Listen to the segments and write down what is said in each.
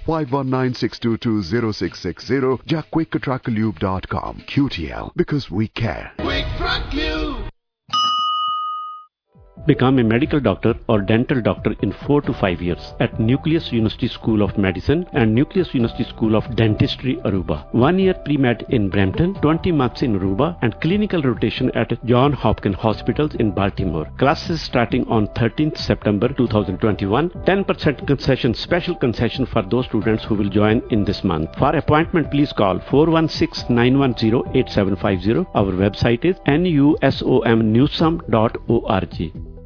5196220660 या quickattracklube.com. QTL, because we care. Quick Track Lube. Become a medical doctor or dental doctor in 4 to 5 years at Nucleus University School of Medicine and Nucleus University School of Dentistry, Aruba. 1 year pre-med in Brampton, 20 months in Aruba, and clinical rotation at Johns Hopkins Hospitals in Baltimore. Classes starting on 13th September 2021. 10% concession, special concession for those students who will join in this month. For appointment, please call 416-910-8750. Our website is nusomnewsome.org.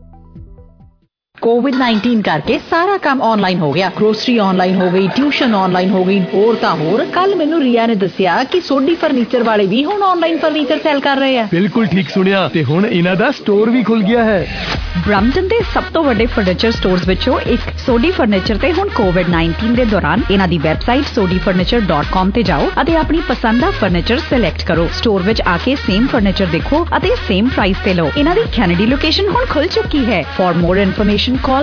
कोविड-19 करके सारा काम online हो गया। Grocery online हो गई, tuition online हो गई, ਹੋਰ ਤਾਂ ਹੋਰ। ਕੱਲ ਮੈਨੂੰ ਰੀਆ ਨੇ ਦੱਸਿਆ ਕਿ ਸੋਢੀ ਫਰਨੀਚਰ ਵਾਲੇ ਵੀ ਹੁਣ ਆਨਲਾਈਨ ਫਰਨੀਚਰ ਸੇਲ ਕਰ ਰਹੇ ਆ। ਬਿਲਕੁਲ ਠੀਕ ਸੁਣਿਆ ਤੇ ਹੁਣ ਇਹਨਾਂ ਦਾ ਸਟੋਰ ਵੀ ਖੁੱਲ ਗਿਆ ਹੈ। ਬ੍ਰੈਂਪਟਨ ਦੇ ਸਭ ਤੋਂ ਵੱਡੇ ਫਰਨੀਚਰ ਸਟੋਰਸ ਵਿੱਚੋਂ ਇੱਕ ਸੋਢੀ ਫਰਨੀਚਰ ਤੇ ਹੁਣ ਕੋਵਿਡ-19 ਦੇ ਦੌਰਾਨ ਇਹਨਾਂ ਦੀ ਵੈਬਸਾਈਟ sodifurniture.com ਤੇ ਜਾਓ ਅਤੇ ਆਪਣੀ ਪਸੰਦ ਦਾ ਫਰਨੀਚਰ ਸਿਲੈਕਟ ਕਰੋ। ਸਟੋਰ ਵਿੱਚ ਆ ਕੇ ਸੇਮ ਫਰਨੀਚਰ ਦੇਖੋ ਅਤੇ ਸੇਮ ਪ੍ਰਾਈਸ ਤੇ ਲਓ। ਇਹਨਾਂ ਦੀ ਕੈਨੇਡੀ ਲੋਕੇਸ਼ਨ ਹੁਣ ਖੁੱਲ ਚੁੱਕੀ ਹੈ। For more information call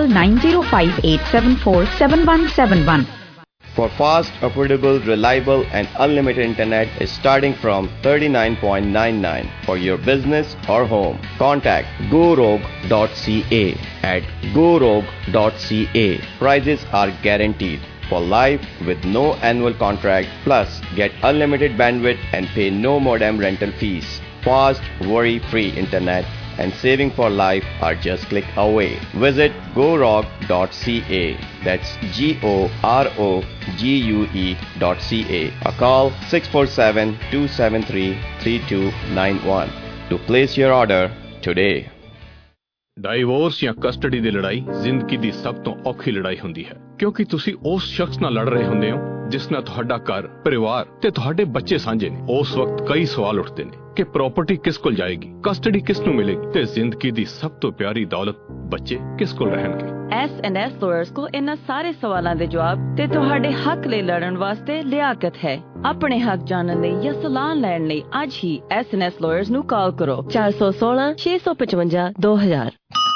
9058747171. For fast, affordable, reliable and unlimited internet is starting from $39.99 for your business or home. Contact gorogue.ca at gorogue.ca. Prices are guaranteed for life with no annual contract, plus get unlimited bandwidth and pay no modem rental fees. Fast, worry-free internet and saving for life are just click away. Visit gorogue.ca. That's GOROGUE.ca. Or call 647-273-3291 to place your order today. Divorce ਜਾਂ custody ਦੀ ਲੜਾਈ ਜ਼ਿੰਦਗੀ ਦੀ ਸਭ ਤੋਂ ਔਖੀ ਲੜਾਈ ਹੁੰਦੀ ਹੈ, ਕਿਉਂਕਿ ਤੁਸੀਂ ਉਸ ਸ਼ਖਸ ਨਾਲ ਲੜ ਰਹੇ ਹੁੰਦੇ ਹੋ ਜਿਸ ਨਾਲ ਤੁਹਾਡਾ ਘਰ, ਪਰਿਵਾਰ ਤੇ ਤੁਹਾਡੇ ਬੱਚੇ ਸਾਂਝੇ ਨੇ। ਉਸ ਵਕਤ ਕਈ ਸਵਾਲ ਉੱਠਦੇ ਨੇ ਕਿ ਪ੍ਰਾਪਰਟੀ ਕਿਸ ਕੋਲ ਜਾਏਗੀ, ਕਸਟਡੀ ਕਿਸ ਨੂੰ ਮਿਲੇਗੀ ਤੇ ਜ਼ਿੰਦਗੀ ਦੀ ਸਭ ਤੋਂ ਪਿਆਰੀ ਦੌਲਤ ਬੱਚੇ ਕਿਸ ਕੋਲ ਰਹਿਣਗੇ। S&S Lawyers ਕੋਲ ਇਹਨਾਂ ਸਾਰੇ ਸਵਾਲਾਂ ਦੇ ਜਵਾਬ ਤੇ ਤੁਹਾਡੇ ਹੱਕ ਲਈ ਲੜਨ ਵਾਸਤੇ ਲਿਆਕਤ ਹੈ। ਆਪਣੇ ਹੱਕ ਜਾਣਨ ਲਈ ਜਾਂ ਸਲਾਹ ਲੈਣ ਲਈ ਅੱਜ ਹੀ S&S Lawyers ਨੂੰ ਕਾਲ ਕਰੋ 416 655 2000।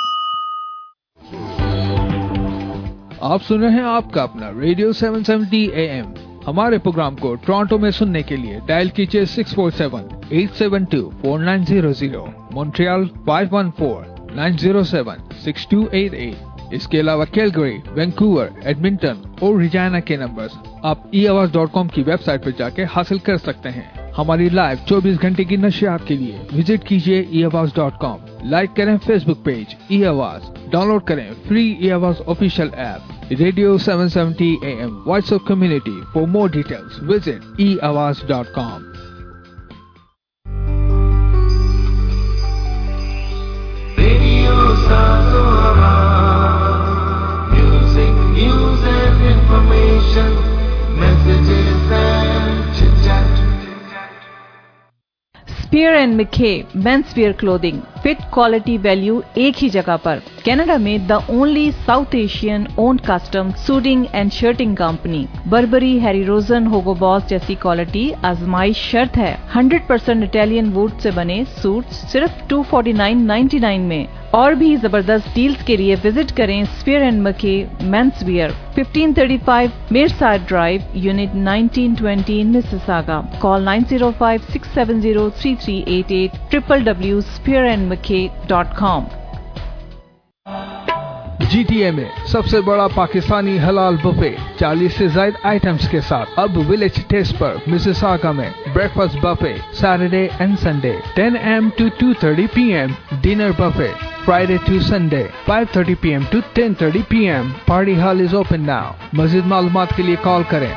आप सुन रहे हैं आपका अपना रेडियो 770 AM। हमारे प्रोग्राम को टोरंटो में सुनने के लिए डायल कीजिए 647-872-4900, मॉन्ट्रियल 514-907-6288। इसके अलावा कैलगरी, वैंकूवर, एडमिंटन और रिजाना के नंबर्स आप eAवाज.com की वेबसाइट पर जाके हासिल कर सकते हैं। हमारी लाइव 24 घंटे की नशियात के लिए विजिट कीजिए eAवाज.com। लाइक करें फेसबुक पेज eAवाज, डाउनलोड करें फ्री eAवाज official app radio 770 AM voice of community. For more details visit eAwaज.com। Radio Sasora, music, news and information, messages and chit-chat. Spear and McKay men's wear clothing, fit quality value एक ही जगह पर। Canada में the only South Asian owned custom suiting and shirting company. Burberry, Harry Rosen, Hugo Boss जैसी quality आजमाइश शर्त है। 100% Italian would say बने सूट सिर्फ $249.99 में। और भी जबरदस्त डील्स के लिए विजिट करें Spear and McKay men's wear, 1535 Mereside drive, unit 1920 in Mississauga. Call 905-670-3388, www.spearandmckay.com। GTA में सबसे बड़ा पाकिस्तानी हलाल बुफे 40 से ज्यादा आइटम्स के साथ अब विलेज टेस्ट पर मिसिसागा में breakfast buffet Saturday and Sunday 10 AM to 2:30 PM, dinner buffet Friday to Sunday 5:30 PM to 10:30 PM। Party hall is open now। मज़ीद मालूमात के लिए कॉल करें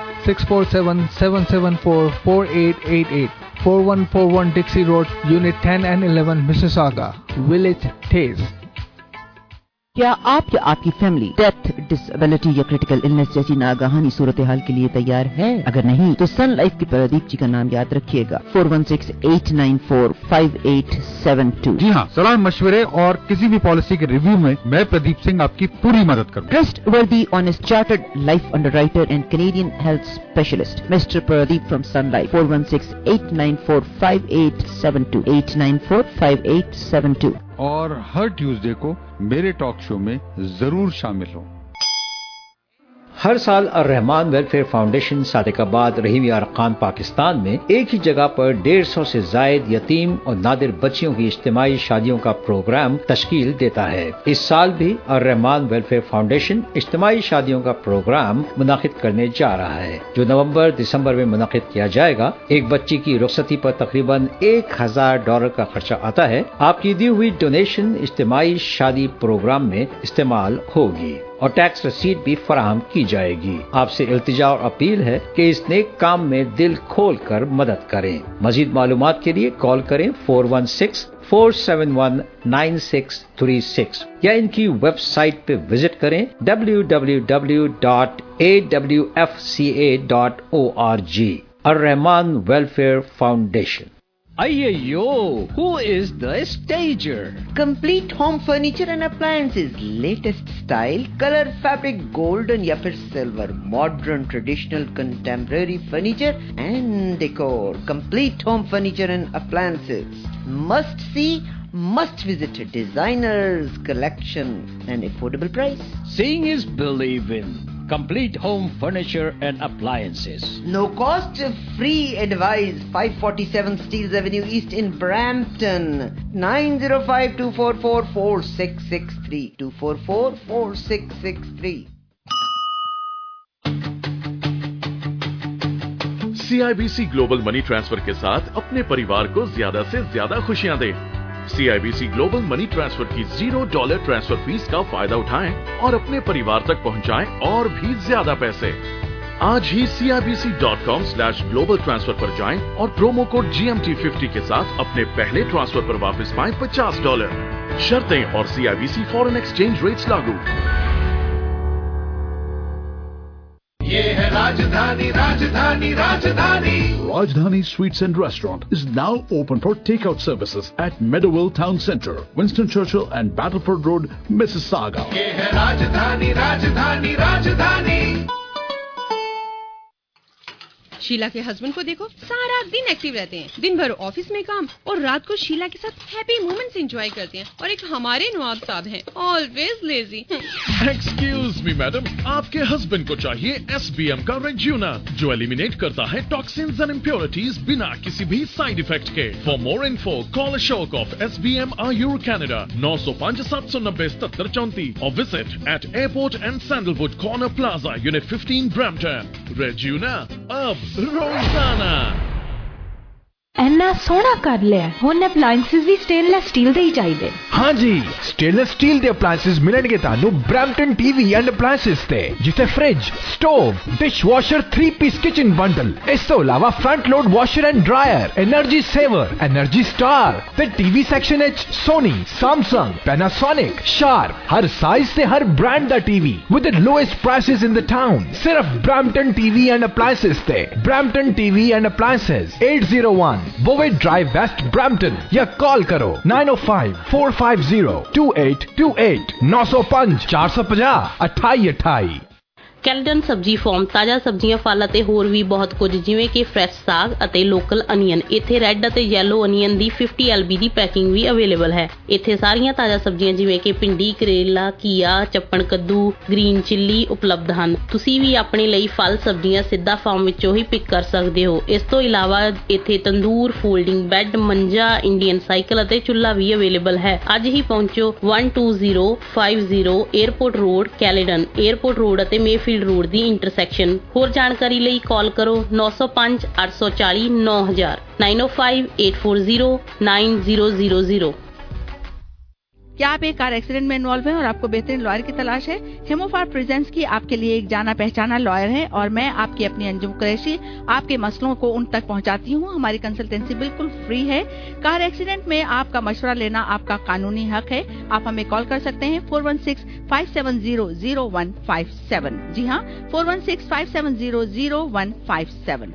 647-774-4888, 4141 Dixie Road, Unit 10 and 11, Mississauga, Village Taste। क्या आप या आपकी फैमिली डेथ, डिसेबिलिटी या क्रिटिकल इलनेस जैसी नागहानी सूरत हाल के लिए तैयार है? अगर नहीं तो सन लाइफ के प्रदीप जी का नाम याद रखिएगा, 416-894-5872। जी हाँ, सलाह मशवरे और किसी भी पॉलिसी के रिव्यू में मैं प्रदीप सिंह आपकी पूरी मदद करूँगा। Trustworthy honest chartered life underwriter and Canadian health specialist mister Pradeep from Sun Life, 416-894-5872, 894-5872। और हर ट्यूसडे को मेरे टॉक शो में जरूर शामिल हो। ہر سال الرحمان ویلفیئر فاؤنڈیشن صادق آباد رحیمیہ ارکان پاکستان میں ایک ہی جگہ پر 150 سے زائد یتیم اور نادر بچیوں کی اجتماعی شادیوں کا پروگرام تشکیل دیتا ہے۔ اس سال بھی الرحمان ویلفیئر فاؤنڈیشن اجتماعی شادیوں کا پروگرام منعقد کرنے جا رہا ہے، جو نومبر دسمبر میں منعقد کیا جائے گا۔ ایک بچی کی رخصتی پر تقریباً $1000 کا خرچہ آتا ہے۔ آپ کی دی ہوئی ڈونیشن اجتماعی شادی پروگرام میں استعمال ہوگی اور ٹیکس رسید بھی فراہم کی جائے گی۔ آپ سے التجا اور اپیل ہے کہ اس نیک کام میں دل کھول کر مدد کریں۔ مزید معلومات کے لیے کال کریں 416-471-9636 یا ان کی ویب سائٹ پہ وزٹ کریں www.awfca.org۔ Alrahman welfare foundation. Ayyo, who is the stager? Complete home furniture and appliances, latest style, color, fabric, golden या फिर silver, modern, traditional, contemporary furniture and decor. Complete home furniture and appliances. Must see, must visit. Designers collection and affordable price. Seeing is believing. Complete home furniture and appliances. No cost, free advice. 547 Steeles Avenue East in Brampton. 905-244-4663. 244-4663. CIBC global money transfer के साथ अपने परिवार को ज्यादा से ज्यादा खुशियां दें। CIBC ग्लोबल मनी ट्रांसफर की $0 ट्रांसफर फीस का फायदा उठाएं और अपने परिवार तक पहुंचाएं और भी ज्यादा पैसे। आज ही CIBC.com/global transfer पर जाएं और प्रोमो कोड GMT50 के साथ अपने पहले ट्रांसफर पर वापस पाएं $50। शर्तें और CIBC फॉरेन एक्सचेंज रेट्स लागू। ये है राजधानी राजधानी राजधानी। Rajdhani Sweets and Restaurant is now open for takeout services at Meadowville Town Centre, Winston Churchill and Battleford Road, Mississauga. ये है राजधानी राजधानी राजधानी। शीला के हस्बैंड को देखो, सारा दिन एक्टिव रहते हैं, दिन भर ऑफिस में काम और रात को शीला के साथ हैप्पी मोमेंट्स एंजॉय करते हैं। और एक हमारे नवाब साहब हैं, always lazy. Excuse me madam, आपके हस्बैंड को चाहिए SBM का रेज्यूना, जो एलिमिनेट करता है टॉक्सिन्स एंड इम्प्योरिटीज बिना किसी भी साइड इफेक्ट के। For more info call Ashok of SBM Ayur Canada 905-790-7734 और visit at airport and sandalwood corner plaza unit 15 Brampton. रेज्यूना अब रोजाना। ਇੰਨਾ ਸੋਹਣਾ ਕਰ ਲਿਆ। ਹੁਣ ਅਪਲਾਈਐਂਸਸ ਵੀ ਸਟੇਨਲੈਸ ਸਟੀਲ ਦੇ ਹੀ ਚਾਹੀਦੇ। ਹਾਂਜੀ, ਸਟੇਨਲੈਸ ਸਟੀਲ ਦੇ ਅਪਲਾਈਐਂਸਸ ਮਿਲਣਗੇ ਤੁਹਾਨੂੰ ਬ੍ਰੈਂਪਟਨ TV ਐਂਡ ਅਪਲਾਈਐਂਸਸ ਤੇ, ਜਿੱਥੇ fridge, stove, dishwasher 3-piece kitchen bundle, ਇਸ ਤੋਂ ਇਲਾਵਾ front load washer and dryer, energy saver, energy star ਤੇ TV ਸੈਕਸ਼ਨ ਵਿੱਚ ਸੋਨੀ, ਸੈਮਸੰਗ, ਪੈਨਾਸੋਨਿਕ, ਸ਼ਾਰਪ, ਹਰ ਸਾਈਜ਼ ਤੇ ਹਰ ਬ੍ਰਾਂਡ ਦਾ TV with the lowest prices in the town। ਸਿਰਫ ਬ੍ਰੈਂਪਟਨ TV ਐਂਡ ਅਪਲਾਈਐਂਸਸ ਤੇ। Brampton TV and appliances 801 Bovey Drive West Brampton या call करो 905-450-2828 905-450-2828। ਕੈਲਡਨ ਸਬਜ਼ੀ ਫਾਰਮ ਤਾਜ਼ਾ ਸਬਜ਼ੀਆਂ, ਫਲ ਅਤੇ ਹੋਰ ਵੀ ਬਹੁਤ ਕੁਝ, ਜਿਵੇਂ ਕਿ ਫਰੈਸ਼ ਸਾਗ ਅਤੇ ਲੋਕਲ ਅਨੀਅਨ। ਇੱਥੇ ਰੈੱਡ ਅਤੇ ਯੈਲੋ ਅਨੀਅਨ ਦੀ 50 LB ਦੀ ਪੈਕਿੰਗ ਵੀ ਅਵੇਲੇਬਲ ਹੈ। ਇੱਥੇ ਸਾਰੀਆਂ ਤਾਜ਼ਾ ਸਬਜ਼ੀਆਂ ਜਿਵੇਂ ਕਿ ਭਿੰਡੀ, ਕਰੇਲਾ, ਘੀਆ, ਚੱਪਣ ਕੱਦੂ, ਗ੍ਰੀਨ ਚਿੱਲੀ ਉਪਲਬਧ ਹਨ। ਤੁਸੀਂ ਵੀ ਆਪਣੇ ਲਈ ਫਲ ਸਬਜ਼ੀਆਂ ਸਿੱਧਾ ਫਾਰਮ ਵਿੱਚੋਂ ਹੀ ਪਿਕ ਕਰ ਸਕਦੇ ਹੋ। ਇਸ ਤੋਂ ਇਲਾਵਾ ਇੱਥੇ ਤੰਦੂਰ, ਫੋਲਡਿੰਗ ਬੈੱਡ, ਮੰਜਾ, ਇੰਡੀਅਨ ਸਾਈਕਲ ਅਤੇ ਚੁੱਲ੍ਹਾ ਵੀ ਅਵੇਲੇਬਲ ਹੈ। ਅੱਜ ਹੀ ਪਹੁੰਚੋ 12050 airport road, Caledon airport road ਅਤੇ ਮੇਫੀਲਡ रोड दी इंटरसेक्शन। होर जानकारी लई कॉल करो 905-840-9000 905-840-9000। क्या आप एक कार एक्सीडेंट में इन्वॉल्व हैं और आपको बेहतरीन लॉयर की तलाश है? हेमोफार प्रेजेंट्स की आपके लिए एक जाना पहचाना लॉयर है और मैं आपकी अपनी अंजुम कुरैशी आपके मसलों को उन तक पहुंचाती हूं। हमारी कंसल्टेंसी बिल्कुल फ्री है। कार एक्सीडेंट में आपका मशवरा लेना आपका कानूनी हक है। आप हमें कॉल कर सकते हैं 416-570-0157। जी हाँ, 416-570-0157।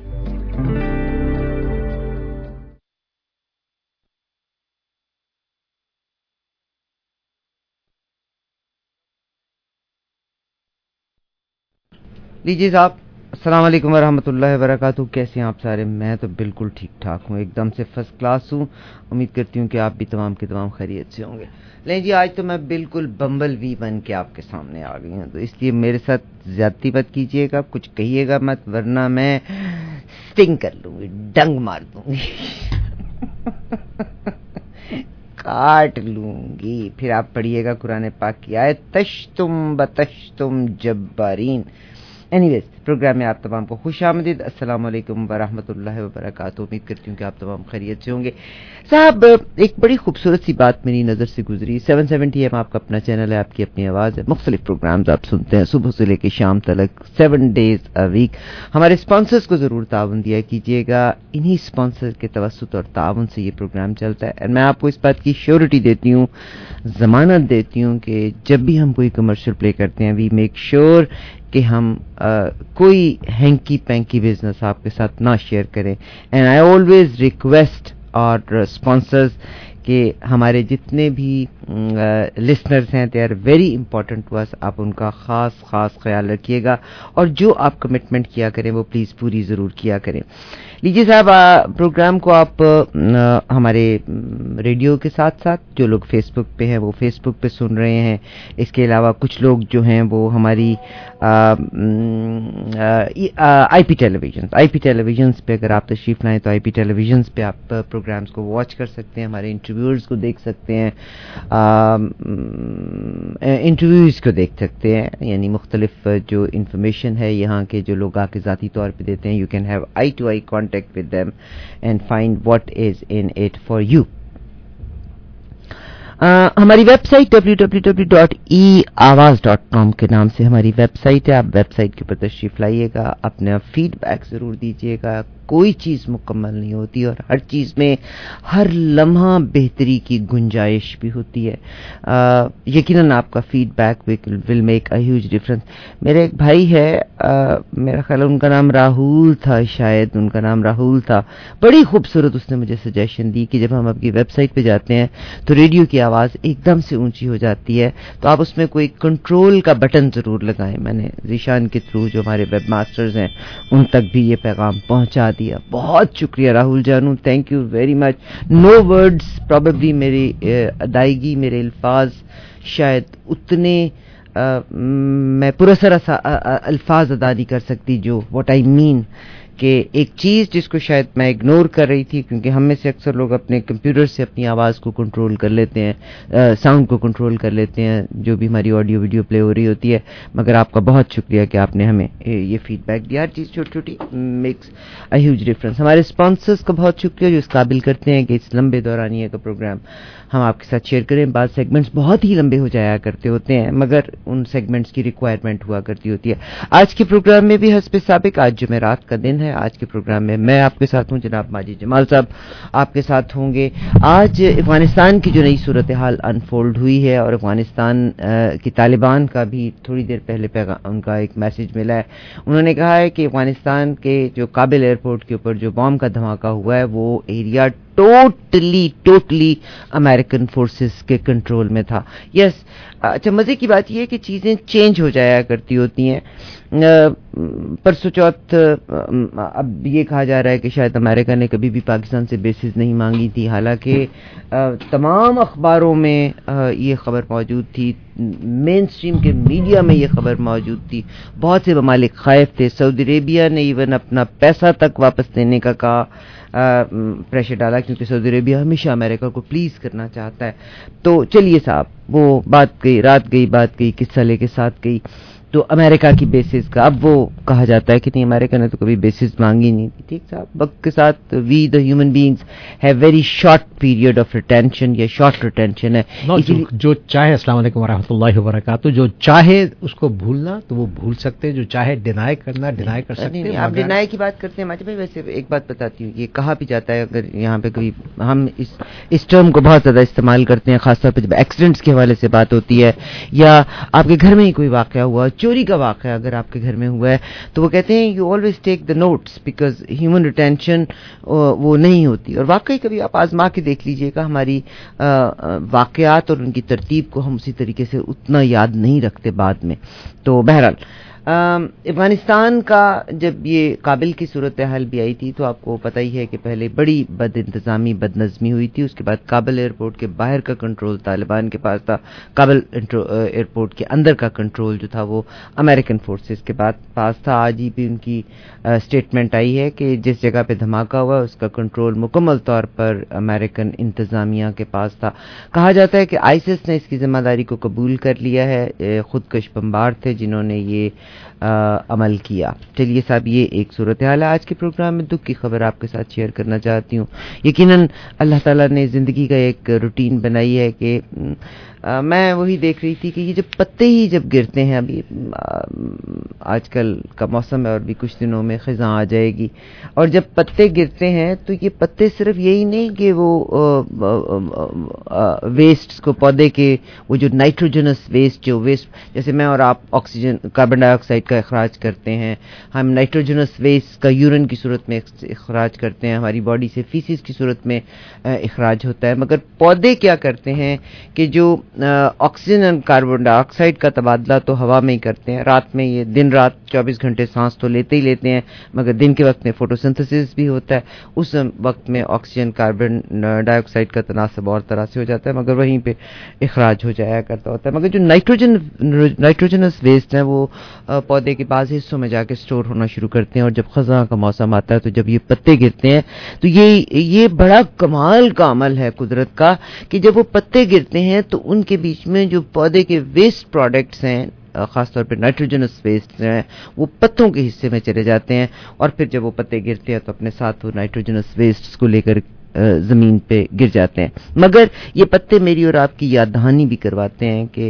लीजिए साहब, السلام علیکم ورحمۃ اللہ وبرکاتہ. کیسے ہیں آپ سارے؟ میں تو بالکل ٹھیک ٹھاک ہوں, ایک دم سے فرسٹ کلاس ہوں. امید کرتی ہوں کہ آپ بھی تمام کے تمام خیریت سے ہوں گے. نہیں جی, آج تو میں بالکل بمبل وی بن کے آپ کے سامنے آ گئی ہوں, تو اس لیے میرے ساتھ زیادتی مت کیجیے گا, کچھ کہیے گا مت, ورنہ میں سٹنگ کر لوں گی, ڈنگ مار دوں گی, کاٹ لوں گی. پھر آپ پڑھیے گا قرآن پاک کی آیت, تشتم بتشتم جبارین. اینی ویز, پروگرام میں آپ تمام کو خوش آمدید. السلام علیکم ورحمۃ اللہ وبرکاتہ. امید کرتی ہوں کہ آپ تمام خیریت سے ہوں گے. صاحب, ایک بڑی خوبصورت سی بات میری نظر سے گزری. 770 AM آپ کا اپنا چینل ہے, آپ کی اپنی آواز ہے. مختلف پروگرامز آپ سنتے ہیں صبح سے لے کے شام تک, 7 days a week. ہمارے اسپانسرز کو ضرور تعاون دیا کیجیے گا, انہی اسپانسر کے توسط اور تعاون سے یہ پروگرام چلتا ہے. اور میں آپ کو اس بات کی شیورٹی دیتی ہوں, ضمانت دیتی ہوں کہ جب بھی ہم کوئی کمرشل پلے کرتے ہیں, وی میک شیور کہ ہم کوئی ہینکی پینکی بزنس آپ کے ساتھ نہ شیئر کریں. اینڈ آئی آلویز ریکویسٹ اور اسپانسرز کہ ہمارے جتنے بھی لسنرز ہیں, they are very important to us. آپ ان کا خاص خیال رکھیے گا, اور جو آپ کمٹمنٹ کیا کریں وہ پلیز پوری ضرور کیا کریں. لیجیے صاحب, پروگرام کو آپ ہمارے ریڈیو کے ساتھ ساتھ جو لوگ فیس بک پہ ہیں وہ فیس بک پہ سن رہے ہیں. اس کے علاوہ کچھ لوگ جو ہیں وہ ہماری آئی پی ٹیلی ویژنس پہ اگر آپ تشریف لائیں تو آئی پی ٹیلی ویژنس پہ آپ پروگرامز کو واچ کر سکتے ہیں, ہمارے انٹرویوز کو دیکھ سکتے ہیں, انٹرویوز کو دیکھ سکتے ہیں. یعنی مختلف جو انفارمیشن ہے یہاں کے جو لوگ آ کے ذاتی طور پہ دیتے ہیں, you can have eye to eye contact with them and find what is in it for you. ہماری ویب سائٹ www.eawaz.com کے نام سے ہماری ویب سائٹ ہے. آپ ویب سائٹ کے اوپر تشریف لائیے گا, اپنا فیڈ بیک ضرور دیجیے گا. کوئی چیز مکمل نہیں ہوتی اور ہر چیز میں ہر لمحہ بہتری کی گنجائش بھی ہوتی ہے. یقیناً آپ کا feedback will make a huge difference. میرے ایک بھائی ہے, میرا خیال ان کا نام راہول تھا, شاید ان کا نام راہول تھا. بڑی خوبصورت اس نے مجھے سجیشن دی کہ جب ہم آپ کی ویب سائٹ پہ جاتے ہیں تو ریڈیو کی آواز ایک دم سے اونچی ہو جاتی ہے, تو آپ اس میں کوئی کنٹرول کا بٹن ضرور لگائیں. میں نے ذیشان کے تھرو جو ہمارے ویب ماسٹرز ہیں ان تک بھی یہ پیغام پہنچا دیا. بہت شکریہ Rahul Jaanu, thank you very much. No words, probably میری ادائیگی, میرے الفاظ شاید اتنے میں پراسرار الفاظ ادا نہیں کر سکتی جو واٹ آئی مین, کہ ایک چیز جس کو شاید میں اگنور کر رہی تھی, کیونکہ ہم میں سے اکثر لوگ اپنے کمپیوٹر سے اپنی آواز کو کنٹرول کر لیتے ہیں, ساؤنڈ کو کنٹرول کر لیتے ہیں جو بھی ہماری آڈیو ویڈیو پلے ہو رہی ہوتی ہے. مگر آپ کا بہت شکریہ کہ آپ نے ہمیں یہ فیڈ بیک دیا. ہر چیز چھوٹی چھوٹی میکس اے ہیوج ڈفرنس. ہمارے اسپانسرز کا بہت شکریہ جو اس قابل کرتے ہیں کہ اس لمبے دورانیے کا پروگرام ہم آپ کے ساتھ شیئر کریں. بعض سیگمنٹس بہت ہی لمبے ہو جایا کرتے ہوتے ہیں, مگر ان سیگمنٹس کی ریکوائرمنٹ ہوا کرتی ہوتی ہے. آج کے پروگرام میں بھی حسب سابق, آج جمعرات کا دن ہے, آج کے پروگرام میں میں آپ کے ساتھ ہوں, جناب ماجد جمال صاحب آپ کے ساتھ ہوں گے. آج افغانستان کی جو نئی صورتحال انفولڈ ہوئی ہے, اور افغانستان کی طالبان کا بھی تھوڑی دیر پہلے ان کا ایک میسج ملا ہے. انہوں نے کہا ہے کہ افغانستان کے جو کابل ایئرپورٹ کے اوپر جو بام کا دھماکہ ہوا ہے وہ ایریا ٹوٹلی امریکن فورسز کے کنٹرول میں تھا. یس, اچھا مزے کی بات یہ ہے کہ چیزیں چینج ہو جایا کرتی ہوتی ہیں. پرسوں چوتھ اب یہ کہا جا رہا ہے کہ شاید امریکہ نے کبھی بھی پاکستان سے بیسز نہیں مانگی تھی, حالانکہ تمام اخباروں میں یہ خبر موجود تھی, مین اسٹریم کے میڈیا میں یہ خبر موجود تھی. بہت سے ممالک خائف تھے. سعودی عربیہ نے ایون اپنا پیسہ تک واپس دینے کا کہا, پریشر ڈالا, کیونکہ سعودی عربیہ ہمیشہ امریکہ کو پلیز کرنا چاہتا ہے. تو چلیے صاحب, وہ بات گئی, رات گئی, بات گئی, قصہ لے کے ساتھ گئی. تو امریکہ کی بیسز کا اب وہ کہا جاتا ہے کہ نہیں, امریکہ نے تو کبھی بیسز مانگی نہیں تھی. ٹھیک صاحب, وقت کے ساتھ we the human beings have very short period of retention, یا شارٹ ریٹینشن ہے. جو چاہے, السلام علیکم ورحمۃ اللہ وبرکاتہ, جو چاہے اس کو بھولنا تو وہ بھول سکتے, جو چاہے ڈینائی کرنا ڈینائی کر سکتے. نہیں, آپ ڈینائی کی بات کرتے ہیں ماجد بھائی. ویسے ایک بات بتاتی ہوں, یہ کہا بھی جاتا ہے, اگر یہاں پہ کبھی ہم اس ٹرم کو بہت زیادہ استعمال کرتے ہیں, خاص طور پہ جب ایکسیڈنٹس کے حوالے سے بات ہوتی ہے, یا آپ کے گھر میں ہی کوئی واقعہ ہوا, چوری کا واقعہ اگر آپ کے گھر میں ہوا ہے, تو وہ کہتے ہیں you always take the notes because human retention وہ نہیں ہوتی. اور واقعی کبھی آپ آزما کے دیکھ لیجئے گا, ہماری واقعات اور ان کی ترتیب کو ہم اسی طریقے سے اتنا یاد نہیں رکھتے بعد میں. تو بہرحال افغانستان کا جب یہ کابل کی صورتحال بھی آئی تھی تو آپ کو پتہ ہی ہے کہ پہلے بڑی بد انتظامی بد نظمی ہوئی تھی. اس کے بعد کابل ایئرپورٹ کے باہر کا کنٹرول طالبان کے پاس تھا, کابل ایئرپورٹ کے اندر کا کنٹرول جو تھا وہ امریکن فورسز کے پاس تھا. آج ہی بھی ان کی اسٹیٹمنٹ آئی ہے کہ جس جگہ پہ دھماکہ ہوا اس کا کنٹرول مکمل طور پر امریکن انتظامیہ کے پاس تھا. کہا جاتا ہے کہ آئیسس نے اس کی ذمہ داری کو قبول کر لیا ہے, خودکش بمبار تھے جنہوں نے یہ عمل کیا. چلیے صاحب, یہ ایک صورتحال ہے. آج کے پروگرام میں دکھ کی خبر آپ کے ساتھ شیئر کرنا چاہتی ہوں. یقیناً اللہ تعالیٰ نے زندگی کا ایک روٹین بنائی ہے کہ میں وہی دیکھ رہی تھی کہ یہ جب پتے ہی جب گرتے ہیں, ابھی آج کل کا موسم ہے اور بھی کچھ دنوں میں خزاں آ جائے گی, اور جب پتے گرتے ہیں تو یہ پتے صرف یہی نہیں کہ وہ ویسٹ کو پودے کے وہ جو نائٹروجنس ویسٹ جو ویسٹ جیسے میں اور آپ آکسیجن کاربن ڈائی آکسائڈ کا اخراج کرتے ہیں, ہم نائٹروجنس ویسٹ کا یورین کی صورت میں اخراج کرتے ہیں, ہماری باڈی سے فیسز کی صورت میں اخراج ہوتا ہے. مگر پودے کیا کرتے ہیں کہ جو آکسیجن اور کاربن ڈائی آکسائڈ کا تبادلہ تو ہوا میں ہی کرتے ہیں. رات میں یہ دن رات 24 گھنٹے سانس تو لیتے ہی لیتے ہیں, مگر دن کے وقت میں فوٹوسنتھسس بھی ہوتا ہے. اس وقت میں آکسیجن کاربن ڈائی آکسائڈ کا تناسب اور طرح سے ہو جاتا ہے, مگر وہیں پہ اخراج ہو جایا کرتا ہوتا ہے. مگر جو نائٹروجنس ویسٹ ہے وہ پودے کے بعض حصوں میں جا کے سٹور ہونا شروع کرتے ہیں, اور جب خزاں کا موسم آتا ہے تو جب یہ پتے گرتے ہیں تو یہ بڑا کمال کا عمل ہے قدرت کا کہ جب وہ پتے گرتے ہیں تو ان کے بیچ میں جو پودے کے ویسٹ پروڈکٹس ہیں, خاص طور پہ نائٹروجنس ویسٹ ہیں, وہ پتوں کے حصے میں چلے جاتے ہیں, اور پھر جب وہ پتے گرتے ہیں تو اپنے ساتھ وہ نائٹروجنس ویسٹ کو لے کر زمین پہ گر جاتے ہیں. مگر یہ پتے میری اور آپ کی یاد دہانی بھی کرواتے ہیں کہ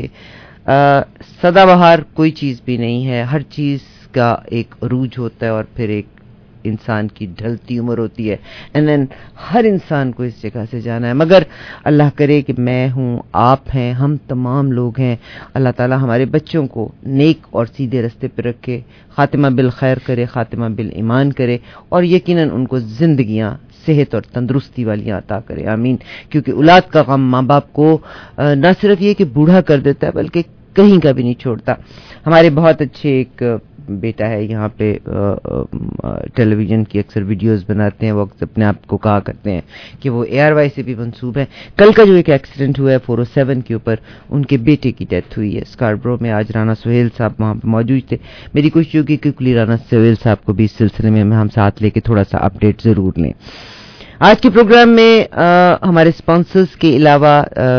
سدا بہار کوئی چیز بھی نہیں ہے, ہر چیز کا ایک عروج ہوتا ہے اور پھر ایک انسان کی ڈھلتی عمر ہوتی ہے, اینڈ دین ہر انسان کو اس جگہ سے جانا ہے. مگر اللہ کرے کہ میں ہوں, آپ ہیں, ہم تمام لوگ ہیں, اللہ تعالیٰ ہمارے بچوں کو نیک اور سیدھے رستے پہ رکھے, خاتمہ بالخیر کرے, خاتمہ بالایمان کرے, اور یقیناً ان کو زندگیاں صحت اور تندرستی والیاں عطا کرے, آمین. کیونکہ اولاد کا غم ماں باپ کو نہ صرف یہ کہ بوڑھا کر دیتا ہے بلکہ کہیں کا بھی نہیں چھوڑتا. ہمارے بہت اچھے ایک بیٹا ہے یہاں پہ ٹیلی ویژن کی اکثر ویڈیوز بناتے ہیں, وہ اپنے آپ کو کہا کرتے ہیں کہ وہ ARY سے بھی منسوب ہیں. کل کا جو ایک ایکسیڈنٹ ہوا ہے 407 کے اوپر, ان کے بیٹے کی ڈیتھ ہوئی ہے اسکاربرو میں. آج رانا سہیل صاحب وہاں پہ موجود تھے. میری کوشش ہوگی کہ کلی رانا سہیل صاحب کو بھی اس سلسلے میں ہم ساتھ لے کے تھوڑا سا اپڈیٹ ضرور لیں. آج کے پروگرام میں ہمارے سپانسرز کے علاوہ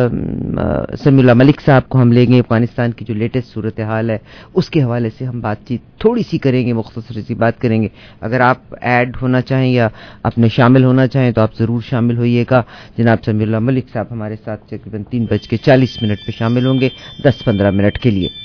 سمیع اللہ ملک صاحب کو ہم لیں گے. افغانستان کی جو لیٹسٹ صورتحال ہے اس کے حوالے سے ہم بات چیت تھوڑی سی کریں گے, مختصر سی بات کریں گے. اگر آپ ایڈ ہونا چاہیں یا اپنے شامل ہونا چاہیں تو آپ ضرور شامل ہوئیے گا. جناب سمیع اللہ ملک صاحب ہمارے ساتھ تقریباً 3:40 پہ شامل ہوں گے 10-15 منٹ کے لیے.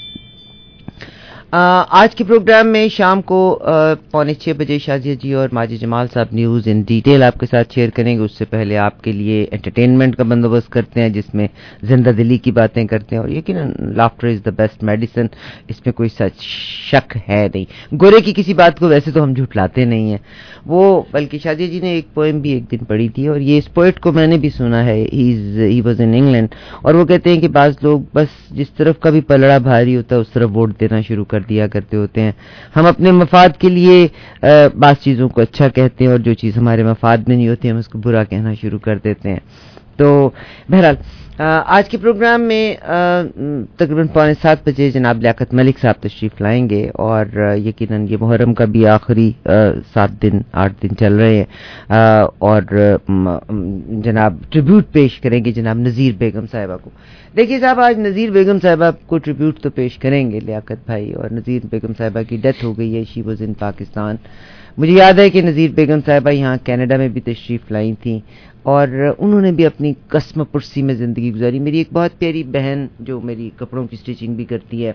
آج کے پروگرام میں شام کو 5:45 بجے شازیہ جی اور ماجد جمال صاحب نیوز ان ڈیٹیل آپ کے ساتھ شیئر کریں گے. اس سے پہلے آپ کے لیے انٹرٹینمنٹ کا بندوبست کرتے ہیں جس میں زندہ دلی کی باتیں کرتے ہیں, اور یقیناً laughter is the best medicine, اس میں کوئی سچ شک ہے نہیں. گورے کی کسی بات کو ویسے تو ہم جھٹلاتے نہیں ہیں, وہ بلکہ شازیہ جی نے ایک پوئم بھی ایک دن پڑھی تھی, اور یہ اس پوئٹ کو میں نے بھی سنا ہے, ہی واز ان انگلینڈ, اور وہ کہتے ہیں کہ بعض لوگ بس جس طرف کا بھی پلڑا بھاری ہوتا ہے اس طرف ووٹ دینا شروع کر دیا کرتے ہوتے ہیں. ہم اپنے مفاد کے لیے بعض چیزوں کو اچھا کہتے ہیں, اور جو چیز ہمارے مفاد میں نہیں ہوتی ہم اس کو برا کہنا شروع کر دیتے ہیں. تو بہرحال آج کے پروگرام میں تقریباً 6:45 بجے جناب لیاقت ملک صاحب تشریف لائیں گے, اور یقیناً یہ محرم کا بھی آخری 8 دن چل رہے ہیں, اور جناب ٹریبیوٹ پیش کریں گے جناب نذیر بیگم صاحبہ کو. دیکھیے صاحب, آج نذیر بیگم صاحبہ کو ٹریبیوٹ تو پیش کریں گے لیاقت بھائی, اور نذیر بیگم صاحبہ کی ڈیتھ ہو گئی ہے, شی واز ان پاکستان. مجھے یاد ہے کہ نذیر بیگم صاحبہ یہاں کینیڈا میں بھی تشریف لائی تھیں, اور انہوں نے بھی اپنی قسم پرسی میں زندگی گزاری. میری ایک بہت پیاری بہن جو میری کپڑوں کی سٹیچنگ بھی کرتی ہے,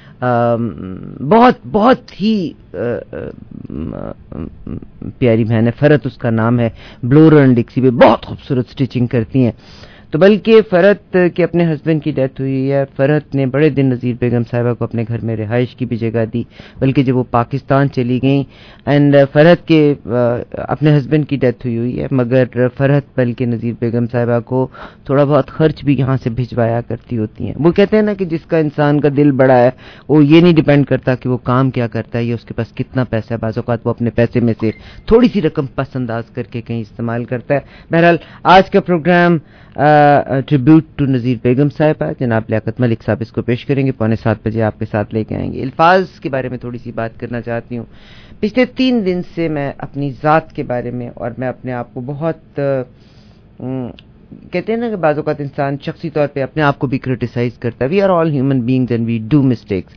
بہت ہی پیاری بہن ہے, فرت اس کا نام ہے, بلور اینڈ ڈکسی پہ بہت خوبصورت سٹیچنگ کرتی ہیں. تو بلکہ فرحت کے اپنے ہسبینڈ کی ڈیتھ ہوئی ہے. فرحت نے بڑے دن نذیر بیگم صاحبہ کو اپنے گھر میں رہائش کی بھی جگہ دی, بلکہ جب وہ پاکستان چلی گئیں اینڈ فرحت کے اپنے ہسبینڈ کی ڈیتھ ہوئی ہے, مگر فرحت بلکہ نذیر بیگم صاحبہ کو تھوڑا بہت خرچ بھی یہاں سے بھجوایا کرتی ہوتی ہیں. وہ کہتے ہیں نا کہ جس کا انسان کا دل بڑا ہے وہ یہ نہیں ڈیپینڈ کرتا کہ وہ کام کیا کرتا ہے یا اس کے پاس کتنا پیسہ ہے, بعض اوقات وہ اپنے پیسے میں سے تھوڑی سی رقم پس انداز کر کے کہیں استعمال کرتا ہے. بہرحال آج کا پروگرام ٹریبیوٹ ٹو نذیر بیگم صاحبہ, جناب لیاقت ملک صاحب اس کو پیش کریں گے. 6:45 بجے آپ کے ساتھ لے کے آئیں گے. الفاظ کے بارے میں تھوڑی سی بات کرنا چاہتی ہوں. پچھلے 3 دن سے میں اپنی ذات کے بارے میں اور میں اپنے آپ کو بہت کہتے ہیں نا کہ بعض اوقات انسان شخصی طور پہ اپنے آپ کو بھی کرٹیسائز کرتا ہے. We are all human beings and we do mistakes.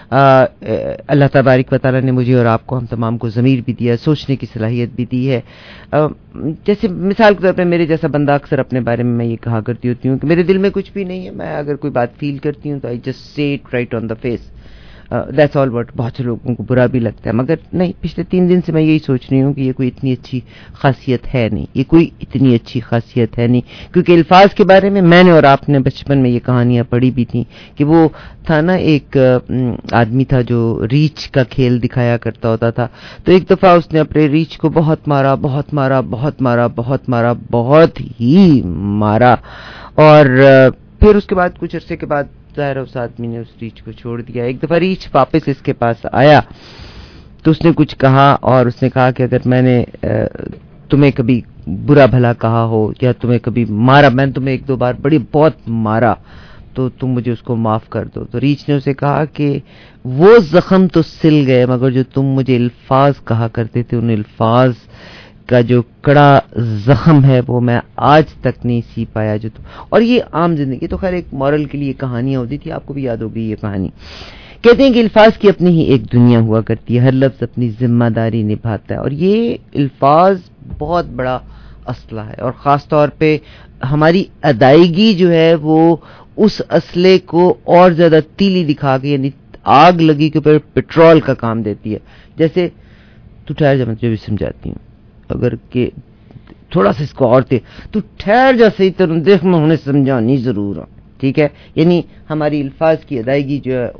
اللہ تبارک و تعالیٰ نے مجھے اور آپ کو ہم تمام کو ضمیر بھی دیا, سوچنے کی صلاحیت بھی دی ہے. جیسے مثال کے طور پہ میرے جیسا بندہ اکثر اپنے بارے میں یہ کہا کرتی ہوتی ہوں کہ میرے دل میں کچھ بھی نہیں ہے, میں اگر کوئی بات فیل کرتی ہوں تو I just say it right on the face, that's all. But بہت سے لوگوں کو برا بھی لگتا ہے, مگر نہیں, پچھلے 3 دن سے میں یہی سوچ رہی ہوں کہ یہ کوئی اتنی اچھی خاصیت ہے نہیں, یہ کوئی اتنی اچھی خاصیت ہے نہیں. کیونکہ الفاظ کے بارے میں نے اور آپ نے بچپن میں یہ کہانیاں پڑھی بھی تھیں کہ وہ تھا نا, ایک آدمی تھا جو ریچھ کا کھیل دکھایا کرتا ہوتا تھا. تو ایک دفعہ اس نے اپنے ریچھ کو بہت مارا, بہت مارا, بہت مارا, بہت مارا, بہت ہی مارا, اور پھر اس کے بعد کچھ عرصے کے بعد ظاہر اس آدمی نے اس ریچھ کو چھوڑ دیا. ایک دفعہ ریچھ واپس اس کے پاس آیا تو اس نے کچھ کہا, اور اس نے کہا کہ اگر میں نے تمہیں کبھی برا بھلا کہا ہو یا تمہیں کبھی مارا, میں نے تمہیں 1-2 بار بہت مارا, تو تم مجھے اس کو معاف کر دو. تو ریچھ نے اسے کہا کہ وہ زخم تو سل گئے, مگر جو تم مجھے الفاظ کہا کرتے تھے ان الفاظ کا جو کڑا زخم ہے وہ میں آج تک نہیں سی پایا. جو اور یہ عام زندگی تو خیر ایک مورل کے لیے کہانیاں ہوتی تھی, آپ کو بھی یاد ہوگی یہ کہانی. کہتے ہیں کہ الفاظ کی اپنی ہی ایک دنیا ہوا کرتی ہے, ہر لفظ اپنی ذمہ داری نبھاتا ہے, اور یہ الفاظ بہت بڑا اسلحہ ہے. اور خاص طور پہ ہماری ادائیگی جو ہے وہ اس اسلحے کو اور زیادہ تیلی دکھا کے, یعنی آگ لگی کے اوپر پیٹرول کا کام دیتی ہے. جیسے تو ٹھہر جا, میں تجھے بھی سمجھاتی ہوں, اگر کہ تھوڑا سا اس کو اور تو ٹھہر جا, صحیح طرح دیکھ, میں انہیں سمجھانی ضرور ہوں, ٹھیک ہے. یعنی ہماری الفاظ کی ادائیگی جو ہے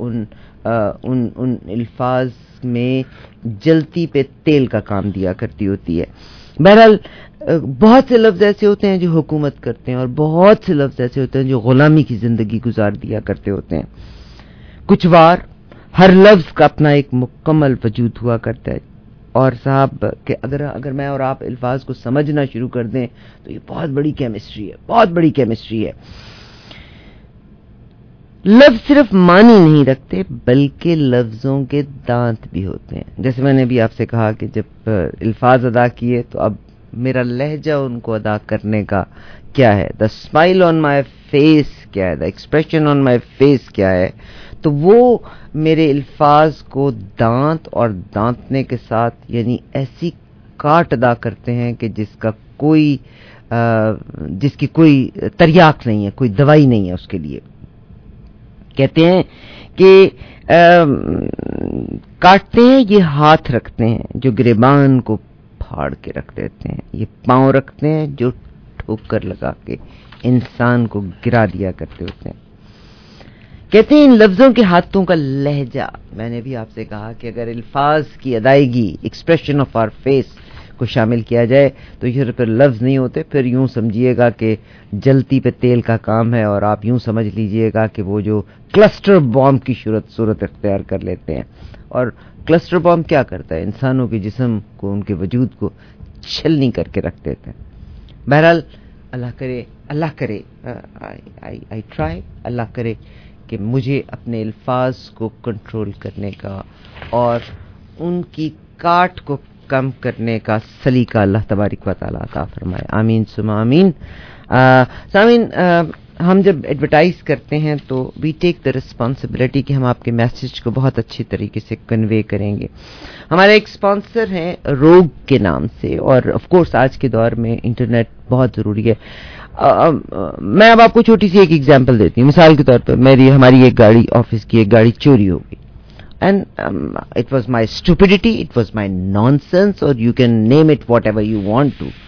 ان الفاظ میں جلتی پہ تیل کا کام دیا کرتی ہوتی ہے. بہرحال بہت سے لفظ ایسے ہوتے ہیں جو حکومت کرتے ہیں, اور بہت سے لفظ ایسے ہوتے ہیں جو غلامی کی زندگی گزار دیا کرتے ہوتے ہیں. کچھ بار ہر لفظ کا اپنا ایک مکمل وجود ہوا کرتا ہے. اور صاحب کہ اگر میں اور آپ الفاظ کو سمجھنا شروع کر دیں تو یہ بہت بڑی کیمسٹری ہے, بہت بڑی کیمسٹری ہے. لفظ صرف معنی نہیں رکھتے بلکہ لفظوں کے دانت بھی ہوتے ہیں. جیسے میں نے بھی آپ سے کہا کہ جب الفاظ ادا کیے تو اب میرا لہجہ ان کو ادا کرنے کا کیا ہے, the smile on my face کیا ہے, the expression on my face کیا ہے, تو وہ میرے الفاظ کو دانت اور دانتنے کے ساتھ یعنی ایسی کاٹ ادا کرتے ہیں کہ جس کی کوئی تریاق نہیں ہے, کوئی دوائی نہیں ہے اس کے لیے. کہتے ہیں کہ کاٹتے ہیں یہ ہاتھ رکھتے ہیں جو گریبان کو پھاڑ کے رکھ دیتے ہیں, یہ پاؤں رکھتے ہیں جو ٹھوکر لگا کے انسان کو گرا دیا کرتے ہوتے ہیں. کہتے ہیں ان لفظوں کے ہاتھوں کا لہجہ. میں نے بھی آپ سے کہا کہ اگر الفاظ کی ادائیگی, ایکسپریشن آف آر فیس کو شامل کیا جائے تو یہ پھر لفظ نہیں ہوتے, پھر یوں سمجھیے گا کہ جلتی پہ تیل کا کام ہے, اور آپ یوں سمجھ لیجئے گا کہ وہ جو کلسٹر بام کی صورت اختیار کر لیتے ہیں. اور کلسٹر بام کیا کرتا ہے, انسانوں کے جسم کو, ان کے وجود کو چھلنی کر کے رکھ دیتے ہیں. بہرحال اللہ کرے آئی ٹرائی, اللہ کرے کہ مجھے اپنے الفاظ کو کنٹرول کرنے کا اور ان کی کاٹ کو کم کرنے کا سلیقہ اللہ تبارک و تعالیٰ عطا فرمائے. آمین ثم آمین. سامعین, ہم جب ایڈورٹائز کرتے ہیں تو وی ٹیک دا ریسپانسبلٹی کہ ہم آپ کے میسج کو بہت اچھی طریقے سے کنوے کریں گے. ہمارا ایک اسپانسر ہے روگ کے نام سے, اور آف کورس آج کے دور میں انٹرنیٹ بہت ضروری ہے. میں اب آپ کو چھوٹی سی ایک ایگزامپل دیتی ہوں. مثال کے طور پر ہماری ایک گاڑی, آفس کی ایک گاڑی چوری ہو گئی, and it was my stupidity, it was my nonsense, or you can name it whatever you want to.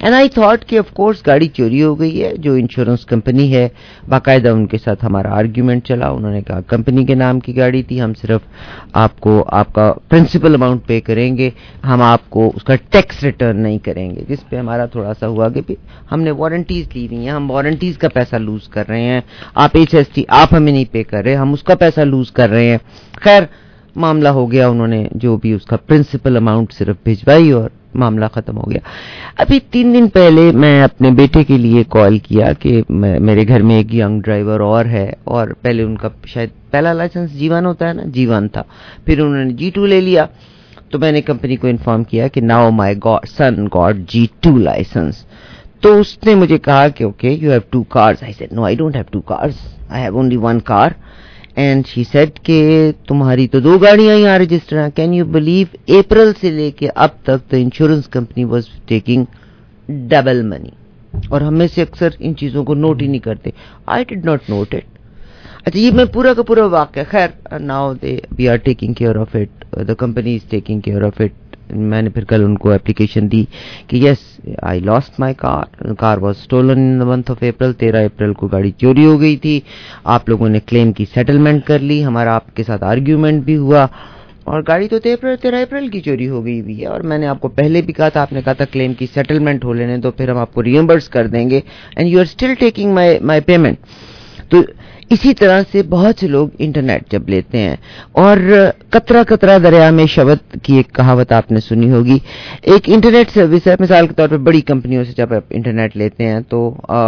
And I thought کہ آف کورس گاڑی چوری ہو گئی ہے. جو انشورنس کمپنی ہے باقاعدہ ان کے ساتھ ہمارا آرگیومنٹ چلا. انہوں نے کہا کمپنی کے نام کی گاڑی تھی, ہم صرف آپ کو آپ کا پرنسپل اماؤنٹ پے کریں گے, ہم آپ کو اس کا ٹیکس ریٹرن نہیں کریں گے. جس پہ ہمارا تھوڑا سا ہوا کہ ہم نے وارنٹیز لی ہوئی ہیں, ہم وارنٹیز کا پیسہ لوز کر رہے ہیں, آپ HST آپ ہمیں نہیں پے کر رہے, ہم اس کا پیسہ لوز کر رہے ہیں. خیر معاملہ ہو گیا, انہوں نے جو بھی اس کا پرنسپل اماؤنٹ صرف بھجوائی اور معاملہ ختم ہو گیا. ابھی 3 دن پہلے میں اپنے بیٹے کے لیے کال کیا کہ میرے گھر میں ایک ینگ ڈرائیور اور ہے, اور پہلے ان کا شاید پہلا لائسنس G1 ہوتا ہے نا, G1 تھا, پھر انہوں نے G2 لے لیا. تو میں نے کمپنی کو انفارم کیا کہ now my son got G2 licence. تو اس نے مجھے کہا کہ okay you have 2 cars. I said no, I don't have 2 cars, I have only 1 car. And she said کہ تمہاری تو 2 گاڑیاں یہاں رجسٹر ہیں. کین یو بلیو اپریل سے لے کے اب تک تو insurance company was taking double money, اور ہم میں سے اکثر ان چیزوں کو نوٹ ہی نہیں کرتے. I did not note it. اچھا یہ میں پورا کا پورا واقعہ, خیر now we are taking care of it, the company is taking care of it. میں نے پھر کل ان کو اپلیکیشن دی کہ yes I lost my car was stolen in the month of April. 13 April کو گاڑی چوری ہو گئی تھی. آپ لوگوں نے کلیم کی سیٹلمنٹ کر لی, ہمارا آپ کے ساتھ آرگیومنٹ بھی ہوا, اور گاڑی تو 13 اپریل کی چوری ہو گئی بھی ہے. اور میں نے آپ کو پہلے بھی کہا تھا, آپ نے کہا تھا کلیم کی سیٹلمنٹ ہو لینے تو پھر ہم آپ کو ریئمبرس کر دیں گے, and you are still taking my payment. تو اسی طرح سے بہت سے لوگ انٹرنیٹ جب لیتے ہیں, اور قطرہ قطرہ دریا میں شبت کی ایک کہاوت آپ نے سنی ہوگی. ایک انٹرنیٹ سروس ہے, مثال کے طور پہ بڑی کمپنیوں سے جب آپ انٹرنیٹ لیتے ہیں تو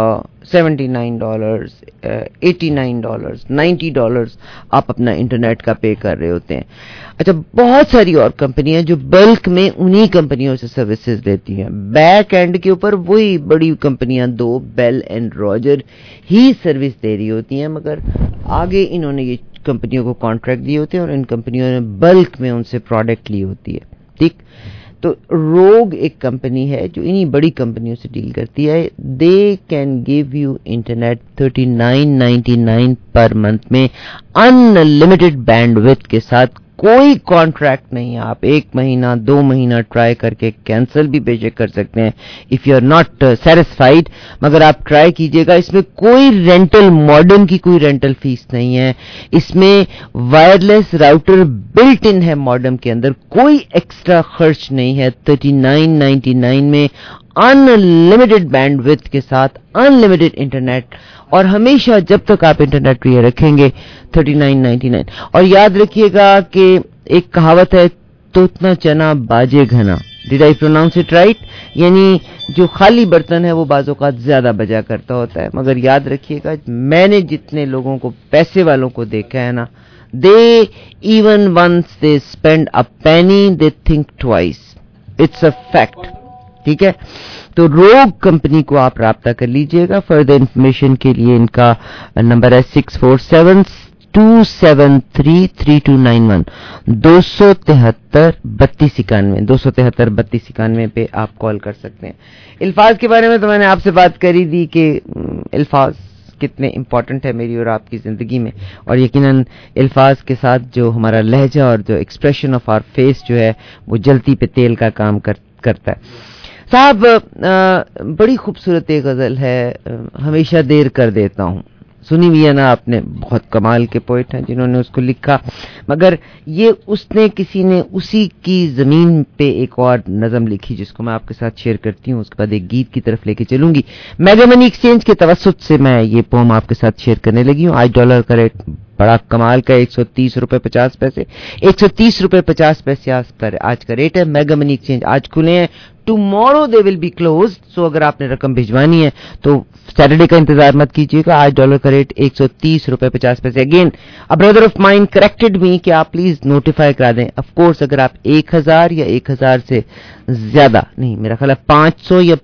$79, $89, $90 آپ اپنا انٹرنیٹ کا پے کر رہے ہوتے ہیں. اچھا بہت ساری اور کمپنیاں جو بلک میں انہی کمپنیوں سے سروسز دیتی ہیں, بیک اینڈ کے اوپر وہی بڑی کمپنیاں 2 بیل اینڈ راجر ہی سروس دے رہی ہوتی ہیں, مگر آگے انہوں نے یہ کمپنیوں کو کانٹریکٹ دیے ہوتے ہیں اور ان کمپنیوں نے بلک میں ان سے پروڈکٹ لی ہوتی ہے. ٹھیک, تو روگ ایک کمپنی ہے جو انہی بڑی کمپنیوں سے ڈیل کرتی ہے. They can give you internet $39.99 per month میں ان لمیٹڈ بینڈ وڈتھ کے ساتھ. کوئی کانٹریکٹ نہیں ہے, آپ 1 مہینہ 2 مہینہ ٹرائی کر کے کینسل بھی بے شک کر سکتے ہیں if you are not satisfied, مگر آپ ٹرائی کیجئے گا. اس میں کوئی رینٹل ماڈم کی کوئی رینٹل فیس نہیں ہے, اس میں وائرلیس راؤٹر بلٹ ان ہے ماڈم کے اندر, کوئی ایکسٹرا خرچ نہیں ہے. $39.99 میں ان لمیٹڈ بینڈ وڈتھ کے ساتھ ان لمیٹڈ انٹرنیٹ, اور ہمیشہ جب تک آپ انٹرنیٹ یہ رکھیں گے $39.99. اور یاد رکھیے گا کہ ایک کہاوت ہے, توتنا چنا باجے گھنا. Did I pronounce it right? یعنی جو خالی برتن ہے وہ بعض اوقات زیادہ بجا کرتا ہوتا ہے. مگر یاد رکھیے گا, میں نے جتنے لوگوں کو پیسے والوں کو دیکھا ہے نا, they even once they spend a penny they think twice. It's a fact. ٹھیک ہے, تو روگ کمپنی کو آپ رابطہ کر لیجئے گا. فردر انفارمیشن کے لیے ان کا نمبر ہے 647-273-3291 273-3291 پہ آپ کال کر سکتے ہیں. الفاظ کے بارے میں تو میں نے آپ سے بات کری دی کہ الفاظ کتنے امپورٹنٹ ہے میری اور آپ کی زندگی میں, اور یقیناً الفاظ کے ساتھ جو ہمارا لہجہ اور جو ایکسپریشن آف آر فیس جو ہے وہ جلتی پہ تیل کا کام کرتا ہے. صاحب بڑی خوبصورت ایک غزل ہے, ہمیشہ دیر کر دیتا ہوں. سنی ہوئی ہے نا آپ نے, بہت کمال کے پوئٹ ہیں جنہوں نے اس کو لکھا, مگر یہ کسی نے اسی کی زمین پہ ایک اور نظم لکھی جس کو میں آپ کے ساتھ شیئر کرتی ہوں, اس کے بعد ایک گیت کی طرف لے کے چلوں گی. میگا منی ایکسچینج کے توسط سے میں یہ پوم آپ کے ساتھ شیئر کرنے لگی ہوں. $8 کا ریٹ بڑا کمال کا, $130.50, $130.50 آج کا ریٹ ہے. میگا منی ایکسچینج آج کھلے ہیں, tomorrow they will be closed. So اگر آپ نے رقم بھجوانی ہے تو سیٹرڈے کا انتظار مت کیجیے گا. $8 کا rate $130.50. Again a brother of mind corrected me کہ آپ پلیز نوٹیفائی کرا دیں. آف کورس اگر آپ 1000 یا 1000 سے زیادہ نہیں, میرا خیال ہے 500 یا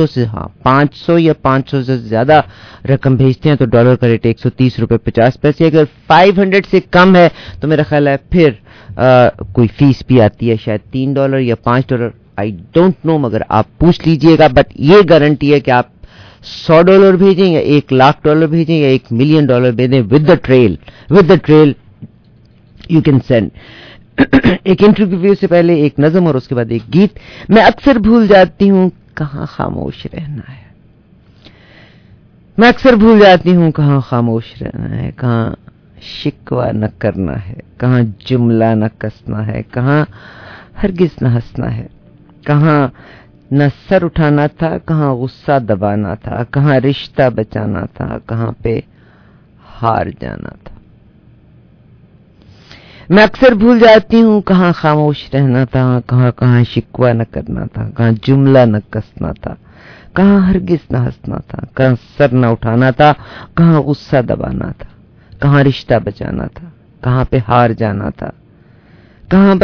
500 سے زیادہ رقم بھیجتے ہیں تو ڈالر کا ریٹ $130.50. اگر 500 سے کم ہے تو میرا خیال ہے پھر کوئی فیس بھی آتی ہے, شاید $3 یا $5. آئی ڈونٹ نو, مگر آپ پوچھ لیجئے گا. بٹ یہ گارنٹی ہے کہ آپ $100 بھیجیں یا $1,00,000 بھیجیں یا $1,000,000 بھیجیں, with the trail you can send. ایک انٹرویو سے پہلے ایک نظم اور اس کے بعد ایک گیت. میں اکثر بھول جاتی ہوں کہاں خاموش رہنا ہے. میں اکثر بھول جاتی ہوں کہاں خاموش رہنا ہے, کہاں شکوہ نہ کرنا ہے, کہاں جملہ نہ کسنا ہے, کہاں ہرگز نہ ہنسنا ہے, کہاں نہ سر اٹھانا تھا, کہاں غصہ دبانا تھا, کہاں رشتہ بچانا تھا, کہاں پہ ہار جانا تھا. میں اکثر بھول جاتی ہوں کہاں خاموش رہنا تھا, کہاں شکوہ نہ کرنا تھا, کہاں جملہ نہ کسنا تھا, کہاں ہرگز نہ ہنسنا تھا, کہاں سر نہ اٹھانا تھا, کہاں غصہ دبانا تھا, کہاں رشتہ بچانا تھا, کہاں پہ ہار جانا تھا, کہاں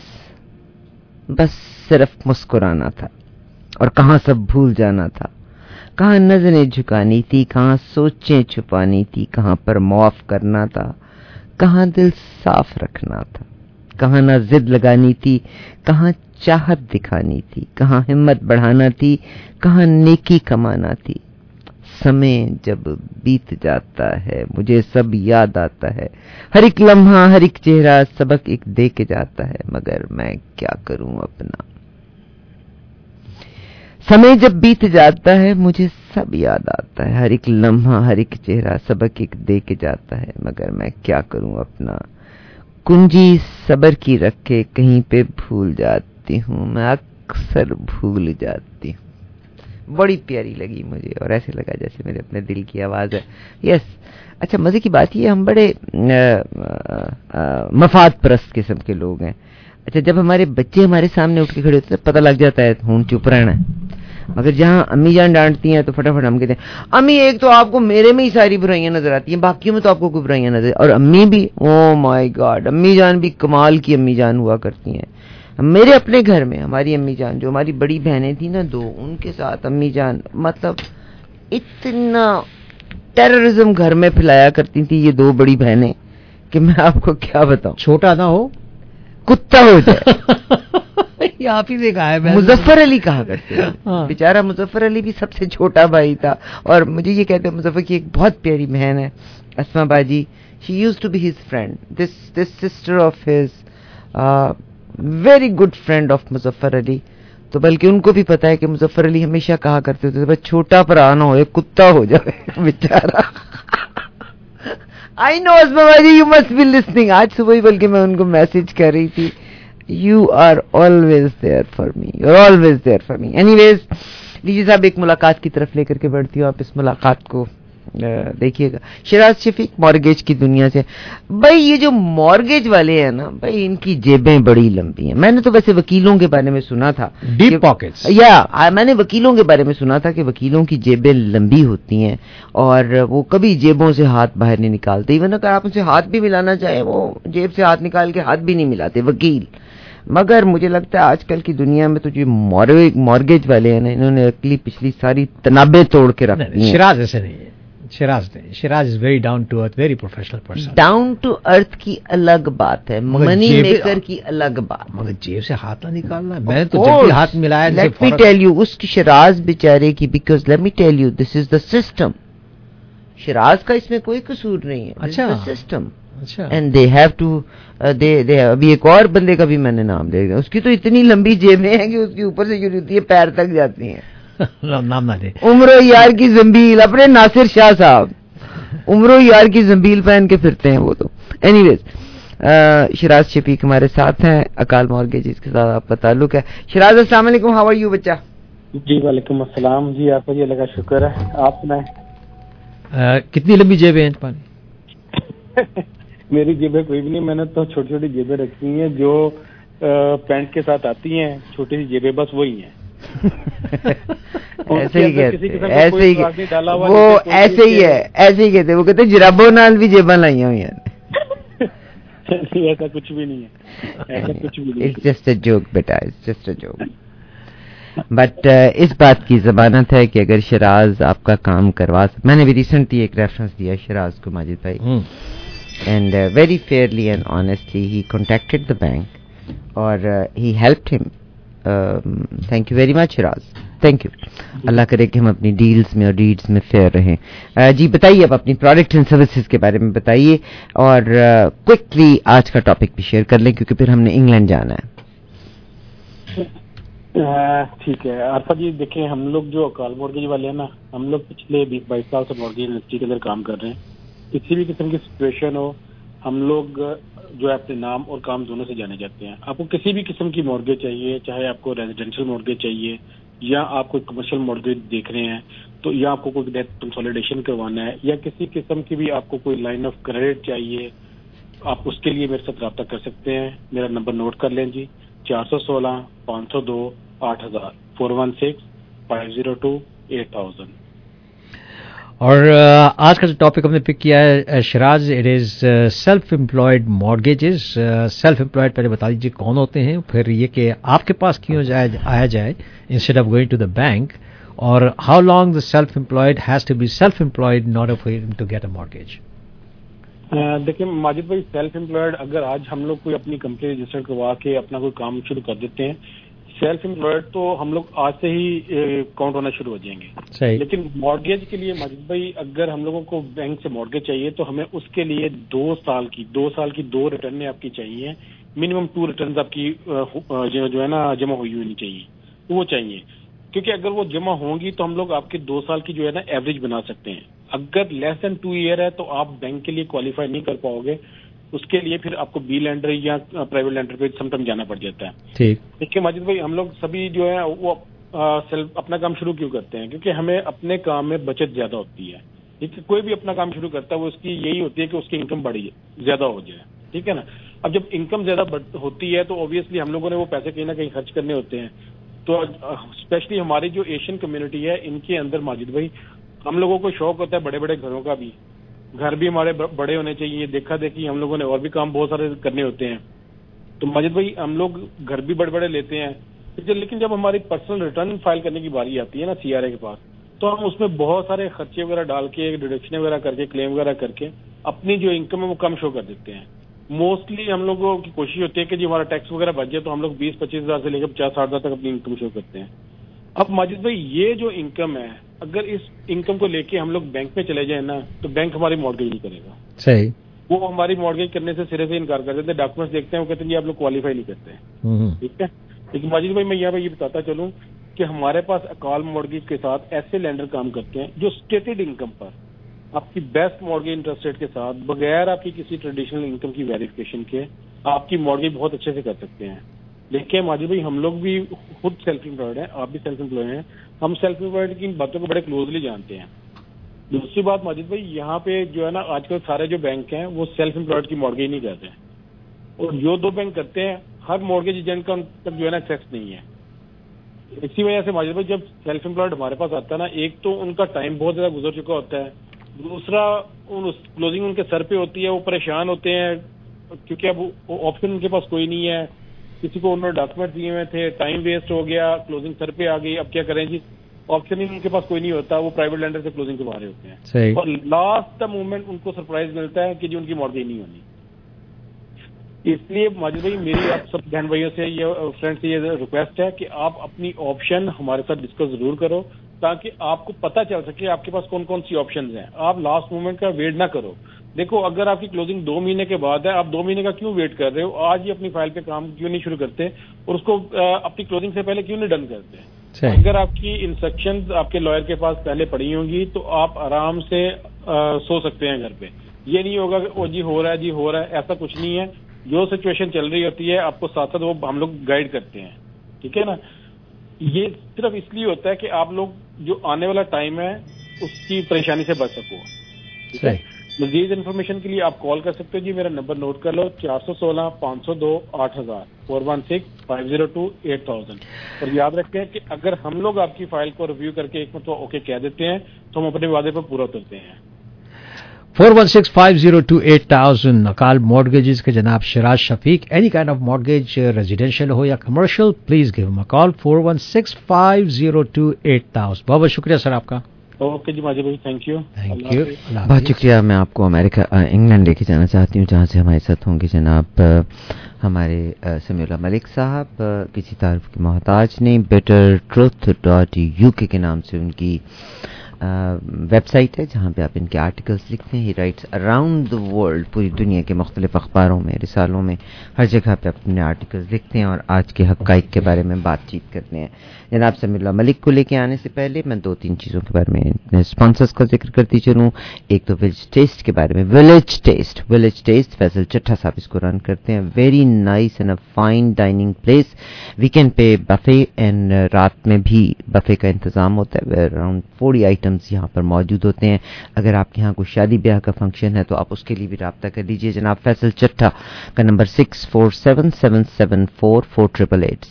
بس صرف مسکرانا تھا, اور کہاں سب بھول جانا تھا, کہاں نظریں جھکانی تھی, کہاں سوچیں چھپانی تھی, کہاں پر معاف کرنا تھا, کہاں دل صاف رکھنا تھا, کہاں نہ ضد لگانی تھی, کہاں چاہت دکھانی تھی, کہاں ہمت بڑھانا تھی, کہاں نیکی کمانا تھی. سمے جب بیت جاتا ہے مجھے سب یاد آتا ہے, ہر ایک لمحہ ہر ایک چہرہ سبق ایک دے کے جاتا ہے, مگر میں کیا کروں اپنا. سمے جب بیت جاتا ہے مجھے سب یاد آتا ہے, ہر ایک لمحہ ہر ایک چہرہ سبق ایک دے کے جاتا ہے, مگر میں کیا کروں اپنا. کنجی صبر کی رکھ کے کہیں پہ بھول جاتی ہوں, میں اکثر بھول جاتی ہوں. بڑی پیاری لگی مجھے, اور ایسے لگا جیسے میرے اپنے دل کی آواز ہے. یس. اچھا, مزے کی بات یہ ہم بڑے مفاد پرست قسم کے لوگ ہیں. اچھا, جب ہمارے بچے ہمارے سامنے اٹھ کے کھڑے ہوتے ہیں پتہ لگ جاتا ہے ہوں چپ رہنا ہے, مگر جہاں امی جان ڈانٹتی ہیں تو فٹافٹ ہم کہتے ہیں امی ایک تو آپ کو میرے میں ہی ساری برائیاں نظر آتی ہیں, باقیوں میں تو آپ کو کوئی برائیاں نظر, اور امی بھی او مائی گاڈ, امی جان بھی کمال کی امی جان ہوا کرتی ہیں. میرے اپنے گھر میں ہماری امی جان, جو ہماری بڑی بہنیں تھیں نا 2, ان کے ساتھ امی جان مطلب اتنا ٹیررزم گھر میں پھیلایا کرتی تھی یہ 2 بڑی بہنیں کہ میں آپ کو کیا بتاؤں. چھوٹا نہ ہو کتا ہو جائے. آپ ہی سے کہا ہے, مظفر علی کہا کرتے ہیں, بیچارہ مظفر علی بھی سب سے چھوٹا بھائی تھا, اور مجھے یہ کہتے ہیں مظفر کی ایک بہت پیاری بہن ہے اسما باجی, she used to be his friend, this sister of his very good friend of Muzaffar Ali. تو بلکہ ان کو بھی پتا ہے کہ مظفر علی ہمیشہ کہا کرتے تھے بس چھوٹا پر نہ ہوئے, کتا ہو جائے بیچارہ. I know اسما باجی you must be listening. آج صبح ہی بلکہ میں ان کو میسج کر رہی تھی, you are always there for me, you're always there for me. Anyways, لیجیے صاحب ایک ملاقات کی طرف لے کر کے بڑھتی ہوں, آپ اس ملاقات کو دیکھیے گا. شیراز شفیق مارگیج کی دنیا سے. بھائی یہ جو مارگیج والے ہیں نا بھائی, ان کی جیبیں بڑی لمبی ہیں. میں نے تو ویسے وکیلوں کے بارے میں سنا تھا, ڈیپ پاکٹس, میں نے وکیلوں کے بارے میں سنا تھا کہ وکیلوں کی جیبیں لمبی ہوتی ہیں اور وہ کبھی جیبوں سے ہاتھ باہر نہیں نکالتے. ایون اگر آپ ان سے ہاتھ بھی ملانا چاہیں وہ جیب سے ہاتھ نکال کے ہاتھ بھی نہیں ملاتے وکیل. مگر مجھے لگتا ہے آج کل کی دنیا میں تو جو مارگیج والے ہیں نا, انہوں نے اگلی پچھلی ساری تنابیں توڑ کے رکھ دی ہیں. شیراز ایسے نہیں ہے. Shiraz is very down to earth, very professional person. Down to earth کی الگ بات ہے, منی میکر کی الگ بات. مگر جیب سے ہاتھ نہ نکالنا, میں تو جب بھی ہاتھ ملایا. لیٹ می ٹیل یو, اس کی شیراز بیچارے کی, because let me tell you this is the system. Shiraz کا اس میں کوئی قصور نہیں ہے. اچھا system. And they have to ابھی ایک اور بندے کا بھی میں نے نام دے گا, اس کی تو اتنی لمبی جیبیں ہیں کہ اس کی اوپر سے جو ہوتی ہے پیر تک جاتی ہیں. نام نہ دے. عمرو یار کی زنبیل, اپنے ناصر شاہ صاحب عمرو یار کی زنبیل پہن کے پھرتے ہیں وہ تو. اینی ویز, شیراز شفیق ہمارے ساتھ ہیں, اکال مارگیج جس کے ساتھ آپ کا تعلق ہے. شیراز السلام علیکم, ہاؤ آر یو بچہ؟ جی وعلیکم السلام. جی آپ کو جی اللہ کا شکر ہے, آپ سنائیں. کتنی لمبی جیبیں ہیں پانی؟ میری جیبیں کوئی بھی نہیں, میں نے تو چھوٹی چھوٹی جیبیں رکھی ہیں جو پینٹ کے ساتھ آتی ہیں, چھوٹی سی جیبیں بس وہی ہیں. ایسے ہی کہتے, وہ ایسے ہی ہے, ایسے ہی کہتے, وہ کہتے جرابوں نال بھی جیباں لائیاں ہوئی ہیں. ایسا کچھ بھی نہیں ہے, ایسا کچھ بھی نہیں. It's just a joke بیٹا, it's just a joke. But اس بات کی ضمانت ہے کہ اگر شیراز آپ کا کام کروا میں نے بھی ریسنٹلی ایک ریفرنس دیا شیراز کو ماجد بھائی, and very fairly and honestly he contacted the bank اور he helped him. Thank you very much Shiraz, thank you. اللہ کرے کہ ہم اپنی ڈیلز میں اور ڈیڈز میں فیئر رہیں. جی بتائیے, اب اپنی پروڈکٹ اینڈ سروسز کے بارے میں بتائیے, اور کوئکلی آج کا ٹاپک بھی شیئر کر لیں کیونکہ پھر ہم نے انگلینڈ جانا ہے. ठीक है आरफा जी, देखिए हम लोग जो अकाल मॉर्गेज वाले हैं ना, हम लोग पिछले 20-22 साल से मॉर्गेज इंडस्ट्री के अंदर काम कर रहे हैं। किसी भी किस्म की सिचुएशन हो, हम लोग जो है अपने नाम और काम दोनों से जाने जाते हैं। आपको किसी भी किस्म की मॉर्गेज चाहिए, चाहे आपको रेजिडेंशियल मॉर्गेज चाहिए या आप कोई कमर्शियल मॉर्गेज देख रहे हैं, तो या आपको कोई डेट कंसोलिडेशन करवाना है, या किसी किस्म की भी आपको कोई लाइन ऑफ क्रेडिट चाहिए, आप उसके लिए मेरे साथ रब्ता कर सकते हैं। मेरा नंबर नोट कर लें जी, 416-502-8000 416-502-8000। और आज का जो टॉपिक हमने पिक किया है Shiraz, it is self employed mortgages. Self employed पहले बता दीजिए कौन होते हैं, फिर ये कि आपके पास क्यों आया जाए instead of going to the bank, और how long the self employed has to be self employed in order for him to get a mortgage. देखिए माजिद भाई, सेल्फ एम्प्लॉयड अगर आज हम लोग कोई अपनी कंपनी रजिस्टर करवा के अपना कोई काम शुरू कर देते हैं, सेल्फ एम्प्लॉयड तो हम लोग आज से ही काउंट होना शुरू हो जाएंगे। लेकिन मॉर्गेज के लिए माजिद भाई, अगर हम लोगों को बैंक से मॉर्गेज चाहिए तो हमें उसके लिए 2 साल की 2 रिटर्न आपकी चाहिए, मिनिमम 2 रिटर्न आपकी जो है ना जमा हुई होनी चाहिए, तो वो चाहिए। क्योंकि अगर वो जमा होंगी तो हम लोग आपके 2 साल की जो है ना एवरेज बना सकते हैं। अगर लेस देन 2 ईयर है तो आप बैंक के लिए क्वालिफाई नहीं कर पाओगे, उसके लिए फिर आपको बी लेंडर या प्राइवेट लेंडर पे समटाइम जाना पड़ जाता है। ठीक। देखिए माजिद भाई, हम लोग सभी जो है वो सेल्फ अपना काम शुरू क्यों करते हैं? क्योंकि हमें अपने काम में बचत ज्यादा होती है। ठीक है, कोई भी अपना काम शुरू करता है वो उसकी यही होती है कि उसकी इनकम बढ़ी ज्यादा हो जाए। ठीक है ना। अब जब इनकम ज्यादा होती है तो ऑब्वियसली हम लोगों ने वो पैसे कहीं ना कहीं खर्च करने होते हैं। तो स्पेशली हमारी जो एशियन कम्युनिटी है, इनके अंदर माजिद भाई हम लोगों को शौक होता है बड़े बड़े घरों का भी। घर भी हमारे बड़े होने चाहिए, देखा देखी हम लोगों ने और भी काम बहुत सारे करने होते हैं। तो माजिद भाई हम लोग घर भी बड़े बड़े लेते हैं, लेकिन जब हमारी पर्सनल रिटर्न फाइल करने की बारी आती है ना सीआरए के पास, तो हम उसमें बहुत सारे खर्चे वगैरह डाल के, डिडक्शन वगैरह करके, क्लेम वगैरह करके अपनी जो इनकम है वो कम शो कर देते हैं। मोस्टली हम लोगों की कोशिश होती है कि जो हमारा टैक्स वगैरह बच जाए तो हम लोग 20-25 हज़ार से लेकर 50-60 हज़ार तक अपनी इनकम शो करते हैं। अब माजिद भाई ये जो इनकम है, अगर इस इनकम को लेके हम लोग बैंक में चले जाए ना, तो बैंक हमारी मॉर्गेज नहीं करेगा। सही। वो हमारी मॉर्गेज करने से सिरे से इनकार कर देते हैं। डॉक्यूमेंट्स देखते हैं, वो कहते हैं आप लोग क्वालिफाई नहीं करते हैं। ठीक है। लेकिन माजिद भाई मैं यहाँ पे ये बताता चलूं कि हमारे पास अकाल मॉर्गेज के साथ ऐसे लेंडर काम करते हैं जो स्टेटेड इनकम पर आपकी बेस्ट मॉर्गेज इंटरेस्ट रेट के साथ, बगैर आपकी किसी ट्रेडिशनल इनकम की वेरिफिकेशन के, आपकी मॉर्गेज बहुत अच्छे से कर सकते हैं। देखिए माजिद भाई, हम लोग भी खुद सेल्फ एम्प्लॉयड हैं, आप भी सेल्फ एम्प्लॉयड हैं, हम सेल्फ एम्प्लॉयड की बातों को बड़े क्लोजली जानते हैं। दूसरी बात माजिद भाई, यहाँ पे जो है ना आजकल सारे जो बैंक हैं वो सेल्फ एम्प्लॉयड की मॉर्गेज नहीं करते हैं, और जो 2 बैंक करते हैं हर मॉर्गेज एजेंट का उन तक जो है ना एक्सेस नहीं है। इसी वजह से माजिद भाई जब सेल्फ एम्प्लॉयड हमारे पास आता है ना, एक तो उनका टाइम बहुत ज्यादा गुजर चुका होता है, दूसरा क्लोजिंग उनके सर पे होती है, वो परेशान होते हैं क्योंकि अब ऑप्शन उनके पास कोई नहीं है। किसी को उन्होंने डॉक्यूमेंट दिए हुए थे, टाइम वेस्ट हो गया, क्लोजिंग सर पे आ गई, अब क्या करें जी, ऑप्शन ही उनके पास कोई नहीं होता, वो प्राइवेट लेंडर से क्लोजिंग करवा रहे होते हैं। सही। और लास्ट मोमेंट उनको सरप्राइज मिलता है कि जी उनकी मॉर्गेज नहीं होनी। इसलिए माजिद भाई मेरी आप सब बहन भाइयों से ये फ्रेंड्स से ये रिक्वेस्ट है कि आप अपनी ऑप्शन हमारे साथ डिस्कस जरूर करो, ताकि आपको पता चल सके आपके पास कौन कौन सी ऑप्शंस हैं। आप लास्ट मोमेंट का वेट ना करो। देखो अगर आपकी क्लोजिंग 2 महीने के बाद है, आप 2 महीने का क्यों वेट कर रहे हो? आज ही अपनी फाइल पे काम क्यों नहीं शुरू करते और उसको अपनी क्लोजिंग से पहले क्यों नहीं डन करते? अगर आपकी इंस्ट्रक्शंस आपके लॉयर के पास पहले पड़ी होंगी तो आप आराम से सो सकते हैं घर पे। ये नहीं होगा कि ओ जी हो रहा है, जी हो रहा है, ऐसा कुछ नहीं है। जो सिचुएशन चल रही होती है आपको साथ साथ वो हम लोग गाइड करते हैं। ठीक है ना। ये सिर्फ इसलिए होता है कि आप लोग जो आने वाला टाइम है उसकी परेशानी से बच सको। ठीक है। मजीद इन्फॉर्मेशन के लिए आप कॉल कर सकते हो जी, मेरा नंबर नोट कर लो, 416-502-8000 416-502-8000। और याद रखें कि अगर हम लोग आपकी फाइल को रिव्यू करके एक मतलब ओके कह देते हैं तो हम अपने वादे पर पूरा उतरते हैं। 416-502-8000 अकाल मॉर्गेजेस के जनाब Shiraz Shafiq. Any kind of mortgage, residential हो या commercial, please give him a call 416-502-8000। बहुत बहुत शुक्रिया सर आपका। ओके जी माजिद भाई, थैंक यू। बहुत शुक्रिया। मैं आपको अमेरिका इंग्लैंड लेके जाना चाहती हूँ, जहाँ से हमारे साथ होंगे जनाब हमारे समीउल्लाह मलिक साहब। किसी तारीफ की मोहताज नहीं, bettertruth.uk के नाम से उनकी ویب سائٹ ہے جہاں پہ آپ ان کے آرٹیکلس لکھتے ہیں. He writes around the world, پوری دنیا کے مختلف اخباروں میں, رسالوں میں, ہر جگہ پہ اپنے آرٹیکلس لکھتے ہیں اور آج کے حقائق کے بارے میں بات چیت کرتے ہیں. جناب سمیع اللہ ملک کو لے کے آنے سے پہلے میں 2-3 چیزوں کے بارے میں اسپانسرز کا ذکر کرتی چلوں. ایک تو ولیج ٹیسٹ کے بارے میں. ولیج ٹیسٹ فیصل چٹھا صاحب اس کو رن کرتے ہیں. Very nice and a fine dining place. Weekend پہ بفے اینڈ رات میں بھی بفے کا انتظام ہوتا ہے. اراؤنڈ 40 آئٹمس یہاں پر موجود ہوتے ہیں. اگر آپ کے یہاں کوئی شادی بیاہ کا فنکشن ہے تو آپ اس کے لیے بھی رابطہ کر لیجیے. جناب فیصل چٹھا کا نمبر 6477744888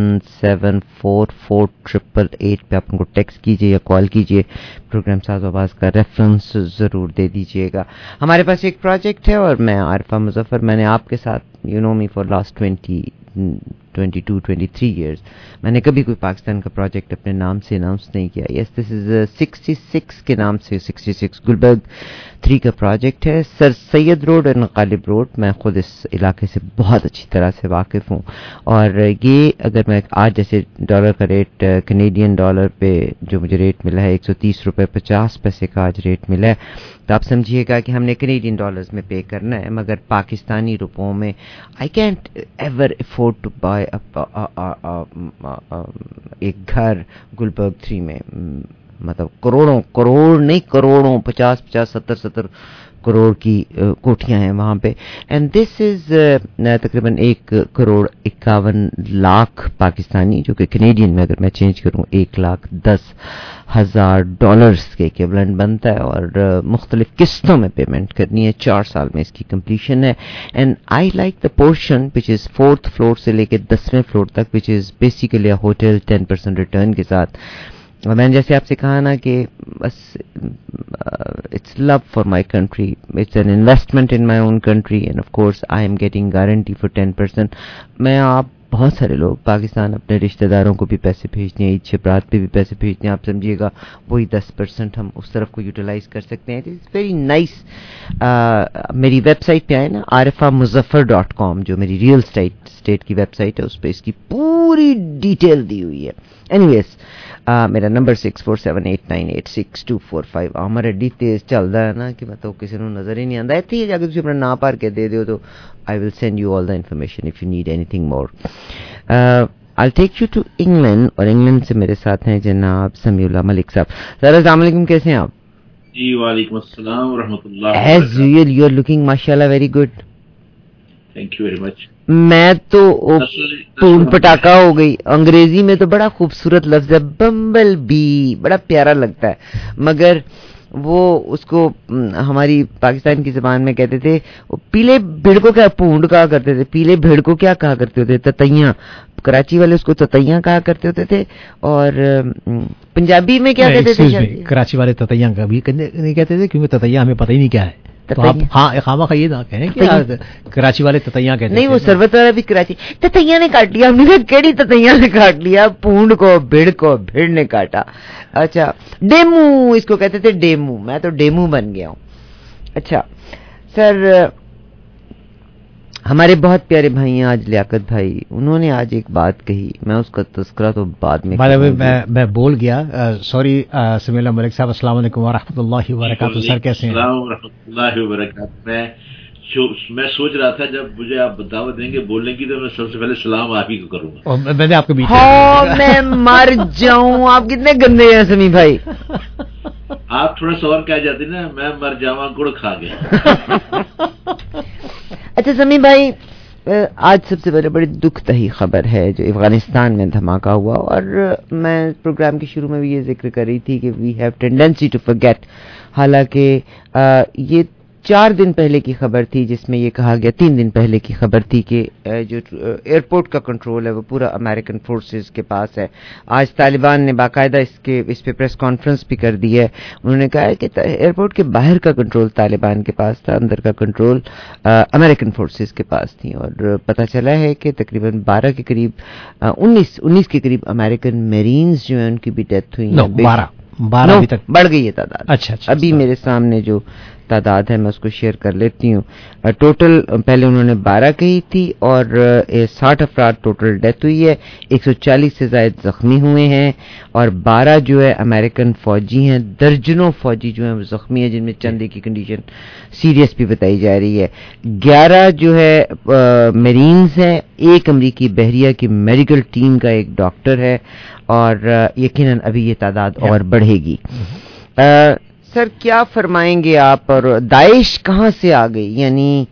774488 پہ آپ ان کو ٹیکسٹ کیجیے یا کال کیجیے. پروگرام ساز آواز کا ریفرنس ضرور دے دیجیے گا. ہمارے پاس ایک پروجیکٹ ہے اور میں عارفہ مظفر, میں نے آپ کے ساتھ you know me for last 22-23 years میں نے کبھی کوئی پاکستان کا پروجیکٹ اپنے نام سے اناؤنس نہیں کیا. یس دس از 66 کے نام سے 66 گلبرگ 3 کا پروجیکٹ ہے. سر سید روڈ اور غالب روڈ. میں خود اس علاقے سے بہت اچھی طرح سے واقف ہوں اور یہ اگر میں آج جیسے ڈالر کا ریٹ کینیڈین ڈالر پہ جو مجھے ریٹ ملا ہے 130 روپے 50 پیسے کا آج ریٹ ملا ہے, تو آپ سمجھیے گا کہ ہم نے کینیڈین ڈالرز میں پے کرنا ہے, مگر پاکستانی روپوں میں I can't ever afford to buy ایک گھر گلبرگ 3 میں. مطلب کروڑوں نہیں, کروڑوں 50-70 کروڑ کی کوٹھیاں ہیں وہاں پہ. اینڈ دس از تقریباً 1,51,00,000 پاکستانی, جو کہ کینیڈین میں اگر میں چینج کروں $1,10,000 کے ایکویولنٹ بنتا ہے, اور مختلف قسطوں میں پیمنٹ کرنی ہے. 4 سال میں اس کی کمپلیشن ہے. And I like the portion which is 4th floor سے لے کے 10ویں فلور تک, which is basically a hotel 10% return کے ساتھ. اور میں نے جیسے آپ سے کہا نا کہ بس it's love for my country, it's an investment in my own country, and of course I am getting guarantee for 10%. میں آپ بہت سارے لوگ پاکستان اپنے رشتہ داروں کو بھی پیسے بھیجتے ہیں, عید شبرات پہ بھی پیسے بھیجتے ہیں. آپ سمجھیے گا وہی 10% ہم اس طرف کو یوٹیلائز کر سکتے ہیں. It's very nice. میری ویب سائٹ پہ آئے نا arifamuzaffer.com, جو میری ریئل اسٹیٹ کی ویب سائٹ ہے, اس پہ اس کی پوری ڈیٹیل دی ہوئی ہے. اینی ویز میرا نمبر 6478986245. ہمارا ڈی تیز چلتا ہے نا کہ مطلب کسی کو نظر ہی نہیں آتا. ایسے ہی اگر تم اپنا نام پار کے دے دو تو I will send you all the information if you need anything more. I'll take you to England, اور انگلینڈ سے میرے ساتھ ہیں جناب سمیع اللہ ملک صاحب. سر السلام علیکم, کیسے ہیں آپ؟ جی وعلیکم السلام ورحمۃ اللہ. As usual you are looking mashallah very good. Thank you very much. میں تو پون پٹاکا ہو گئی. انگریزی میں تو بڑا خوبصورت لفظ ہے بمبل بی, بڑا پیارا لگتا ہے, مگر وہ اس کو ہماری پاکستان کی زبان میں کہتے تھے پیلے بھیڑ کو کیا پونڈ کہا کرتے تھے, پیلے بھیڑ کو کیا کہا کرتے ہوتے, تتیاں. کراچی والے اس کو تتیاں کہا کرتے ہوتے تھے, اور پنجابی میں کیا کہتے تھے؟ کراچی والے تتیاں کبھی نہیں کہتے تھے کیونکہ تتیاں ہمیں پتہ ہی نہیں کیا ہے. تو آپ خامہ خا یہ نہ کہیں کہ کراچی والے تتیاں کہتے ہیں. نہیں, وہ سربت والا بھی کراچی تتیاں نے کاٹ لیا. ہم نے کہا کیڑی تتیاں نے کاٹ لیا؟ پونڈ کو بھیڑ نے کاٹا. اچھا, ڈیمو اس کو کہتے تھے, ڈیمو. میں تو ڈیمو بن گیا ہوں. اچھا سر, ہمارے بہت پیارے بھائی ہیں آج لیاقت بھائی, انہوں نے آج ایک بات کہی, میں اس کا تذکرہ تو بعد میں میں بول گیا, سوری. سمیع اللہ ملک صاحب السلام علیکم ورحمۃ اللہ وبرکاتہ. سر کیسے ہیں؟ السلام ورحمۃ اللہ وبرکاتہ. میں سوچ رہا تھا جب مجھے آپ دعوت دیں گے بولنے کی تو میں سب سے پہلے سلام آپ ہی کو کروں گا. میں نے آپ کو میں مر جاؤں. آپ کتنے گندے ہیں سمیع بھائی. آپ تھوڑا سا اور کہہ جاتے نا, میں مر جاواں گڑ کھا گیا. اچھا سمیع بھائی, آج سب سے پہلے بڑی دکھ دہی خبر ہے جو افغانستان میں دھماکہ ہوا, اور میں پروگرام کے شروع میں بھی یہ ذکر کر رہی تھی کہ we have tendency to forget. حالانکہ یہ 4 دن پہلے کی خبر تھی جس میں یہ کہا گیا, 3 دن پہلے کی خبر تھی کہ جو ایئرپورٹ کا کنٹرول ہے وہ پورا امریکن فورسز کے پاس ہے. آج طالبان نے باقاعدہ اس پہ پریس کانفرنس بھی کر دی ہے. انہوں نے کہا ہے کہ ایئرپورٹ کے باہر کا کنٹرول طالبان کے پاس تھا, اندر کا کنٹرول امریکن فورسز کے پاس تھی. اور پتہ چلا ہے کہ تقریباً 12 کے قریب 19 کے قریب امریکن میرینز جو ہیں ان کی بھی ڈیتھ ہوئی ہے. 12 ابھی تک بڑھ گئی ہے تعداد. اچھا, ابھی میرے سامنے جو تعداد ہے میں اس کو شیئر کر لیتی ہوں. ٹوٹل پہلے انہوں نے 12 کہی تھی اور 60 افراد ٹوٹل ڈیتھ ہوئی ہے, 140 سے زائد زخمی ہوئے ہیں اور 12 جو ہے امریکن فوجی ہیں, درجنوں فوجی جو ہیں وہ زخمی ہیں جن میں چند کی کنڈیشن سیریس بھی بتائی جا رہی ہے. 11 جو ہے میرینز ہیں, ایک امریکی بحریہ کی میڈیکل ٹیم کا ایک ڈاکٹر ہے اور یقیناً ابھی یہ تعداد اور بڑھے گی. سر کیا فرمائیں گے آپ, اور داعش کہاں سے آ گئی؟ یعنی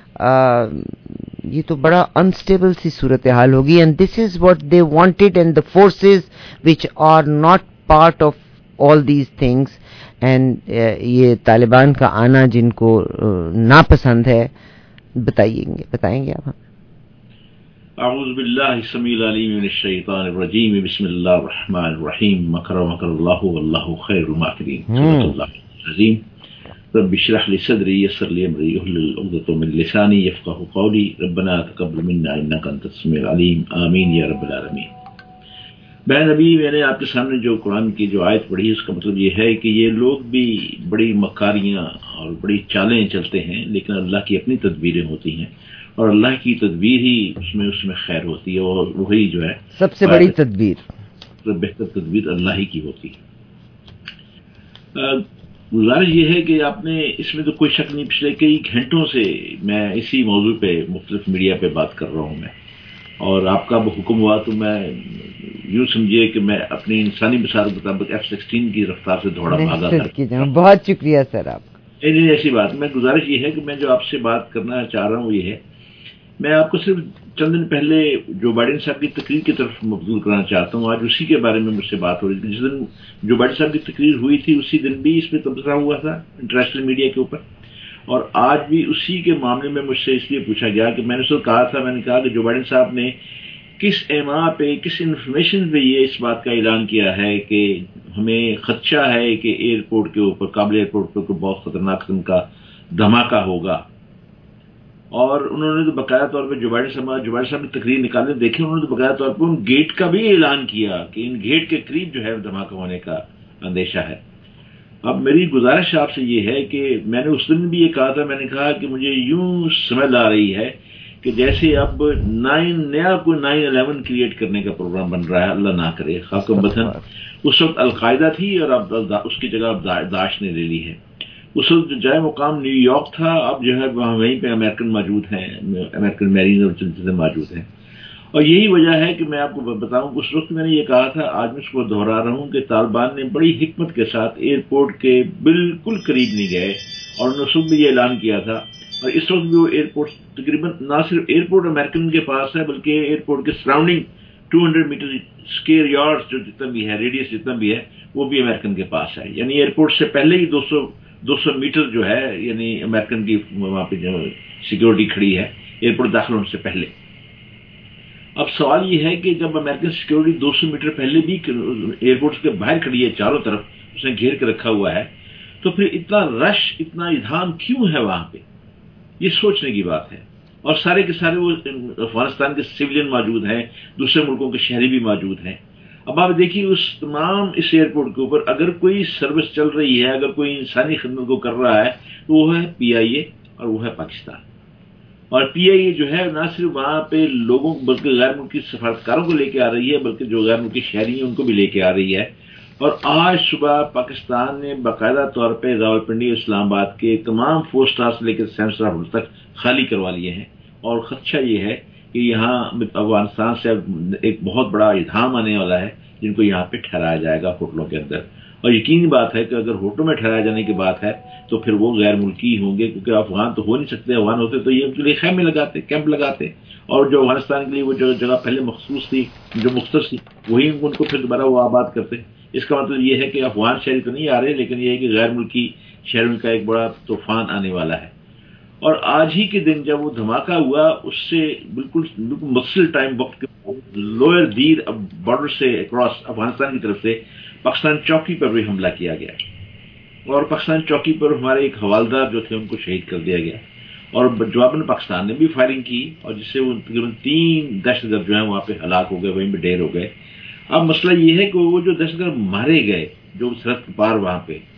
یہ تو بڑا انسٹیبل سی صورتحال ہوگی, and this is what they wanted and the forces which are not part of all these things, and یہ طالبان کا آنا جن کو ناپسند ہے, بتائیں گے آپ؟ اعوذ باللہ السمیع العلیم من الشیطان الرجیم, بسم اللہ الرحمن الرحیم, مکر مکر اللہ واللہ خیر الماکرین. صدق اللہ العظیم. رب اشرح لی صدری یسر لی امری واحلل عقدۃ من لسانی یفقهوا قولی. ربنا تقبل منا انک انت السمیع العلیم, آمین یا رب العالمین. بہن ابھی میں نے آپ کے سامنے جو قرآن کی جو آیت پڑھی, اس کا مطلب یہ ہے کہ یہ لوگ بھی بڑی مکاریاں اور بڑی چالیں چلتے ہیں, لیکن اللہ کی اپنی تدبیریں ہوتی ہیں اور اللہ کی تدبیر ہی اس میں خیر ہوتی ہے, اور وہی جو ہے سب سے بڑی تدبیر, بہتر تدبیر اللہ ہی کی ہوتی ہے. گزارش یہ ہے کہ آپ نے اس میں تو کوئی شک نہیں, پچھلے کئی گھنٹوں سے میں اسی موضوع پہ مختلف میڈیا پہ بات کر رہا ہوں میں, اور آپ کا حکم ہوا تو میں یوں سمجھیے کہ میں اپنی انسانی مثال کے مطابق F-16 کی رفتار سے دوڑا بھاگا تھا. بہت شکریہ سر آپ کا. نہیں ایسی بات, میں گزارش یہ ہے کہ میں جو آپ سے بات کرنا چاہ رہا ہوں یہ ہے, میں آپ کو صرف چند دن پہلے جو بائیڈن صاحب کی تقریر کی طرف مبذول کرنا چاہتا ہوں. آج اسی کے بارے میں مجھ سے بات ہو رہی تھی. جس دن جو بائیڈن صاحب کی تقریر ہوئی تھی اسی دن بھی اس پہ تبصرہ ہوا تھا انٹرنیشنل میڈیا کے اوپر, اور آج بھی اسی کے معاملے میں مجھ سے اس لیے پوچھا گیا کہ میں نے اس وقت کہا تھا, میں نے کہا کہ جو بائیڈن صاحب نے کس ایما پہ, کس انفارمیشن پہ یہ اس بات کا اعلان کیا ہے کہ ہمیں خدشہ ہے کہ ایئرپورٹ کے اوپر, کابل ایئرپورٹ کے اوپر بہت خطرناک قسم کا دھماکہ ہوگا. اور انہوں نے تو باقاعدہ طور پہ جو بائیڈن صاحب نے تقریر نکالنے دیکھے, انہوں نے تو باقاعدہ طور پہ ان گیٹ کا بھی اعلان کیا کہ ان گیٹ کے قریب جو ہے دھماکہ ہونے کا اندیشہ ہے. اب میری گزارش آپ سے یہ ہے کہ میں نے اس دن بھی یہ کہا تھا, میں نے کہا کہ مجھے یوں سمجھ آ رہی ہے کہ جیسے اب نیا کوئی 9/11 کریٹ کرنے کا پروگرام بن رہا ہے, اللہ نہ کرے خاک وطن. اس وقت القاعدہ تھی اور اب اس کی جگہ اب داعش نے لے لی ہے. اس وقت جو جائے مقام نیو یارک تھا, اب جو ہے وہاں وہیں پہ امریکن موجود ہیں, امریکن میرین اور چیزیں موجود ہیں. اور یہی وجہ ہے کہ میں آپ کو بتاؤں کہ اس وقت میں نے یہ کہا تھا, آج میں اس کو دہرا رہا ہوں کہ طالبان نے بڑی حکمت کے ساتھ ایئرپورٹ کے بالکل قریب نہیں گئے, اور انہوں نے صبح بھی یہ اعلان کیا تھا. اور اس وقت بھی وہ ایئرپورٹ تقریباً نہ صرف ایئرپورٹ امریکن کے پاس ہے بلکہ ایئرپورٹ کے سراؤنڈنگ 200 میٹر اسکوائر یارڈ جو جتنا بھی ہے, ریڈیس جتنا بھی ہے, وہ بھی امریکن کے پاس ہے. یعنی ایئرپورٹ سے پہلے ہی 200 میٹر جو ہے, یعنی امریکن کی وہاں پہ جو سیکیورٹی کھڑی ہے ایئرپورٹ داخل ہونے سے پہلے. اب سوال یہ ہے کہ جب امریکن سیکیورٹی 200 میٹر پہلے بھی ایئرپورٹ کے باہر کھڑی ہے, چاروں طرف اس نے گھیر کے رکھا ہوا ہے, تو پھر اتنا رش, اتنا ادھام کیوں ہے وہاں پہ؟ یہ سوچنے کی بات ہے. اور سارے کے سارے وہ افغانستان کے سویلین موجود ہیں, دوسرے ملکوں کے شہری بھی موجود ہیں. اب آپ دیکھیے اس تمام اس ایئرپورٹ کے اوپر اگر کوئی سروس چل رہی ہے, اگر کوئی انسانی خدمت کو کر رہا ہے, تو وہ ہے PIA اور وہ ہے پاکستان. اور PIA جو ہے نہ صرف وہاں پہ لوگوں بلکہ غیر ملکی سفارتکاروں کو لے کے آ رہی ہے, بلکہ جو غیر ملکی شہری ہیں ان کو بھی لے کے آ رہی ہے. اور آج صبح پاکستان نے باقاعدہ طور پہ راولپنڈی اسلام آباد کے تمام 4 اسٹار سے لے کے 7 اسٹار ہوٹل تک خالی کروا لیے ہیں. اور خدشہ یہ ہے کہ یہاں افغانستان سے ایک بہت بڑا ادھام آنے والا ہے جن کو یہاں پہ ٹھہرایا جائے گا ہوٹلوں کے اندر. اور یقینی بات ہے کہ اگر ہوٹلوں میں ٹھہرایا جانے کی بات ہے تو پھر وہ غیر ملکی ہوں گے, کیونکہ افغان تو ہو نہیں سکتے. افغان ہوتے تو یہ ان کے لیے خیمے لگاتے, کیمپ لگاتے, اور جو افغانستان کے لیے وہ جگہ پہلے مخصوص تھی, جو مختص تھی, وہی ان کو پھر دوبارہ وہ آباد کرتے. اس کا مطلب یہ ہے کہ افغان شہری تو نہیں آ رہے, لیکن یہ ہے کہ غیر ملکی شہریوں کا ایک بڑا طوفان آنے والا ہے. اور آج ہی کے دن جب وہ دھماکہ ہوا, اس سے بالکل مختصر ٹائم وقت کے لوئر دیر بارڈر سے اکراس افغانستان کی طرف سے پاکستان چوکی پر بھی حملہ کیا گیا, اور پاکستان چوکی پر ہمارے ایک حوالدار جو تھے ان کو شہید کر دیا گیا. اور جواباً پاکستان نے بھی فائرنگ کی, اور جس سے وہ تقریباً 3 دہشت گرد جو ہیں وہاں پہ ہلاک ہو گئے, وہیں پہ ڈھیر ہو گئے. اب مسئلہ یہ ہے کہ وہ جو دہشت گرد مارے گئے جو سرحد پار وہاں پہ,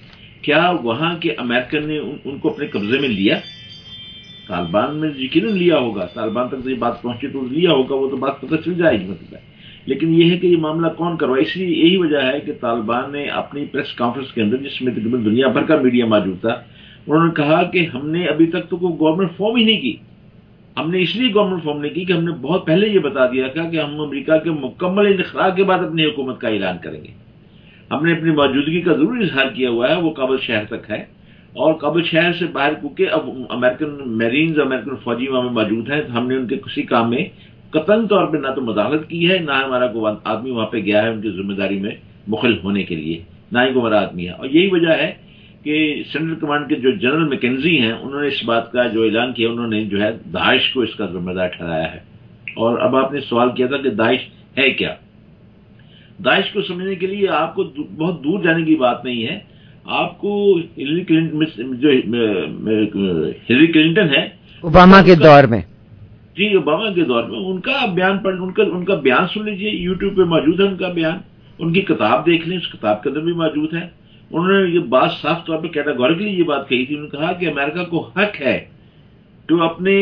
کیا وہاں کے امریکن نے ان کو اپنے قبضے میں لیا؟ طالبان میں یقیناً لیا ہوگا، طالبان تک یہ بات پہنچی تو لیا ہوگا، وہ تو بات پتہ چل جائے گی مطلب ہے. لیکن یہ ہے کہ یہ معاملہ کون کروا، اس لیے یہی وجہ ہے کہ طالبان نے اپنی پریس کانفرنس کے اندر، جس میں تقریباً دنیا بھر کا میڈیا موجود تھا، انہوں نے کہا کہ ہم نے ابھی تک تو کوئی گورنمنٹ فارم ہی نہیں کی. ہم نے اس لیے گورنمنٹ فارم نہیں کی کہ ہم نے بہت پہلے یہ بتا دیا تھا کہ ہم امریکہ کے مکمل انخلاء کے بعد اپنی حکومت کا اعلان کریں گے. ہم نے اپنی موجودگی کا ضرور اظہار کیا ہوا ہے، وہ کابل شہر تک ہے، اور کابل شہر سے باہر کیونکہ اب امریکن میرینز، امریکن فوجی وہاں میں موجود ہیں، ہم نے ان کے کسی کام میں قطعاً طور پہ نہ تو مداخلت کی ہے، نہ ہمارا کوئی آدمی وہاں پہ گیا ہے ان کی ذمہ داری میں مخلف ہونے کے لیے، نہ ہی کوئی ہمارا آدمی ہے. اور یہی وجہ ہے کہ سینٹرل کمانڈ کے جو جنرل میکنزی ہیں، انہوں نے اس بات کا جو اعلان کیا، انہوں نے جو ہے داعش کو اس کا ذمہ دار ٹھہرایا ہے. اور اب آپ نے سوال کیا تھا کہ داعش ہے کیا. داعش کو سمجھنے کے لیے آپ کو بہت دور جانے کی بات نہیں ہے. آپ کو ہلری کلنٹن ہے اوباما کے دور میں، جی اوباما کے دور میں، ان کا بیان پڑھ، ان کا بیان سن لیجیے، یوٹیوب پہ موجود ہے ان کا بیان. ان کی کتاب دیکھ لیں، اس کتاب کے اندر بھی موجود ہے. انہوں نے یہ بات صاف طور پہ کیٹاگوریکلی یہ بات کہی تھی. انہوں نے کہا کہ امریکہ کو حق ہے تو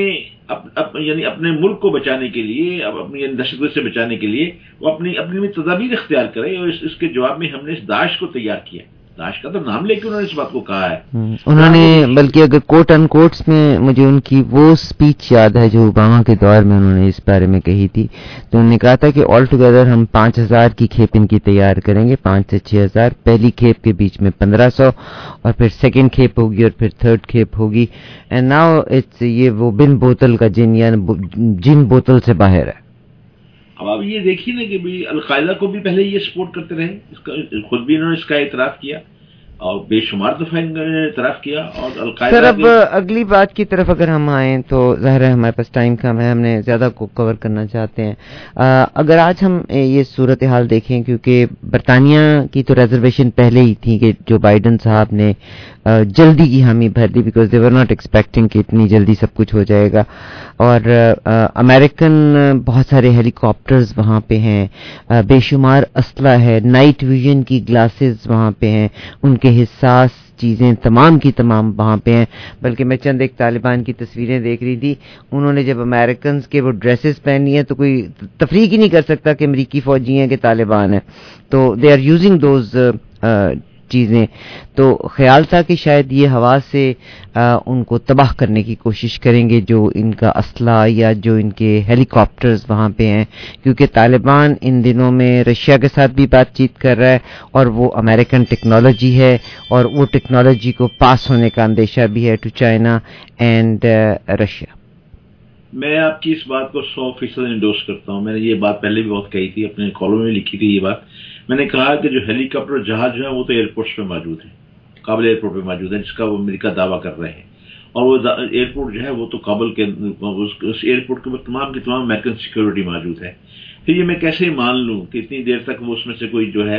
یعنی اپنے ملک کو بچانے کے لیے، اپنی یعنی دہشت گردی سے بچانے کے لیے وہ اپنی تدابیر اختیار کرے. اور اس کے جواب میں ہم نے اس داعش کو تیار کیا. داعش کا تو نام لے کے انہوں نے اس بات کو کہا ہے. انہوں نے بلکہ اگر کوٹ ان کوٹس میں مجھے ان کی وہ سپیچ یاد ہے جو اوباما کے دور میں انہوں نے اس بارے میں کہی تھی، تو انہوں نے کہا تھا کہ آل ٹوگیدر ہم 5000 کی کھیپ ان کی تیار کریں گے، 5 سے 6000. پہلی کھیپ کے بیچ میں 1500، اور پھر سیکنڈ کھیپ ہوگی، اور پھر تھرڈ کھیپ ہوگی. اینڈ ناؤ اٹس یہ وہ بن بوتل کا جن، یعنی جن بوتل سے باہر ہے. اب آپ یہ دیکھیے نا کہ القاعدہ کو بھی پہلے یہ سپورٹ کرتے رہے، اس کا خود بھی انہوں نے اس کا اعتراف کیا اور بے شمار دفعہ نے اعتراف کیا. اور القاعدہ سر اب اگلی بات کی طرف اگر ہم آئیں تو ظاہر ہے ہمارے پاس ٹائم کم ہے، ہم نے زیادہ کو کور کرنا چاہتے ہیں. اگر آج ہم یہ صورتحال دیکھیں، کیونکہ برطانیہ کی تو ریزرویشن پہلے ہی تھی کہ جو بائیڈن صاحب نے جلدی کی حامی بھر دی، because they were not expecting کہ اتنی جلدی سب کچھ ہو جائے گا. اور امریکن بہت سارے ہیلی کاپٹرز وہاں پہ ہیں، بے شمار اسلحہ ہے، نائٹ ویژن کی گلاسز وہاں پہ ہیں، ان کے حساس چیزیں تمام کی تمام وہاں پہ ہیں. بلکہ میں چند ایک طالبان کی تصویریں دیکھ رہی تھی، انہوں نے جب امریکنز کے وہ ڈریسز پہنی ہیں تو کوئی تفریق ہی نہیں کر سکتا کہ امریکی فوجی ہیں کہ طالبان ہیں. تو دے آر یوزنگ دوز چیزیں. تو خیال تھا کہ شاید یہ ہوا سے ان کو تباہ کرنے کی کوشش کریں گے، جو ان کا اسلحہ یا جو ان کے ہیلی کاپٹرز وہاں پہ ہیں، کیونکہ طالبان ان دنوں میں رشیا کے ساتھ بھی بات چیت کر رہا ہے، اور وہ امریکن ٹیکنالوجی ہے، اور وہ ٹیکنالوجی کو پاس ہونے کا اندیشہ بھی ہے ٹو چائنا اینڈ رشیا. میں آپ کی اس بات کو 100% انڈورس کرتا ہوں. میں نے یہ بات پہلے بھی بہت کہی تھی، اپنے کالوں میں لکھی تھی یہ بات. میں نے کہا کہ جو ہیلی کاپٹر جہاز جو ہے وہ تو ایئرپورٹس پہ موجود ہیں، کابل ایئرپورٹ پہ موجود ہے، جس کا وہ امریکہ دعویٰ کر رہے ہیں. اور وہ ایئرپورٹ جو ہے وہ تو کابل کے اس ایئرپورٹ کے تمام کی تمام امریکن سیکورٹی موجود ہے. پھر یہ میں کیسے مان لوں کہ اتنی دیر تک وہ اس میں سے کوئی جو ہے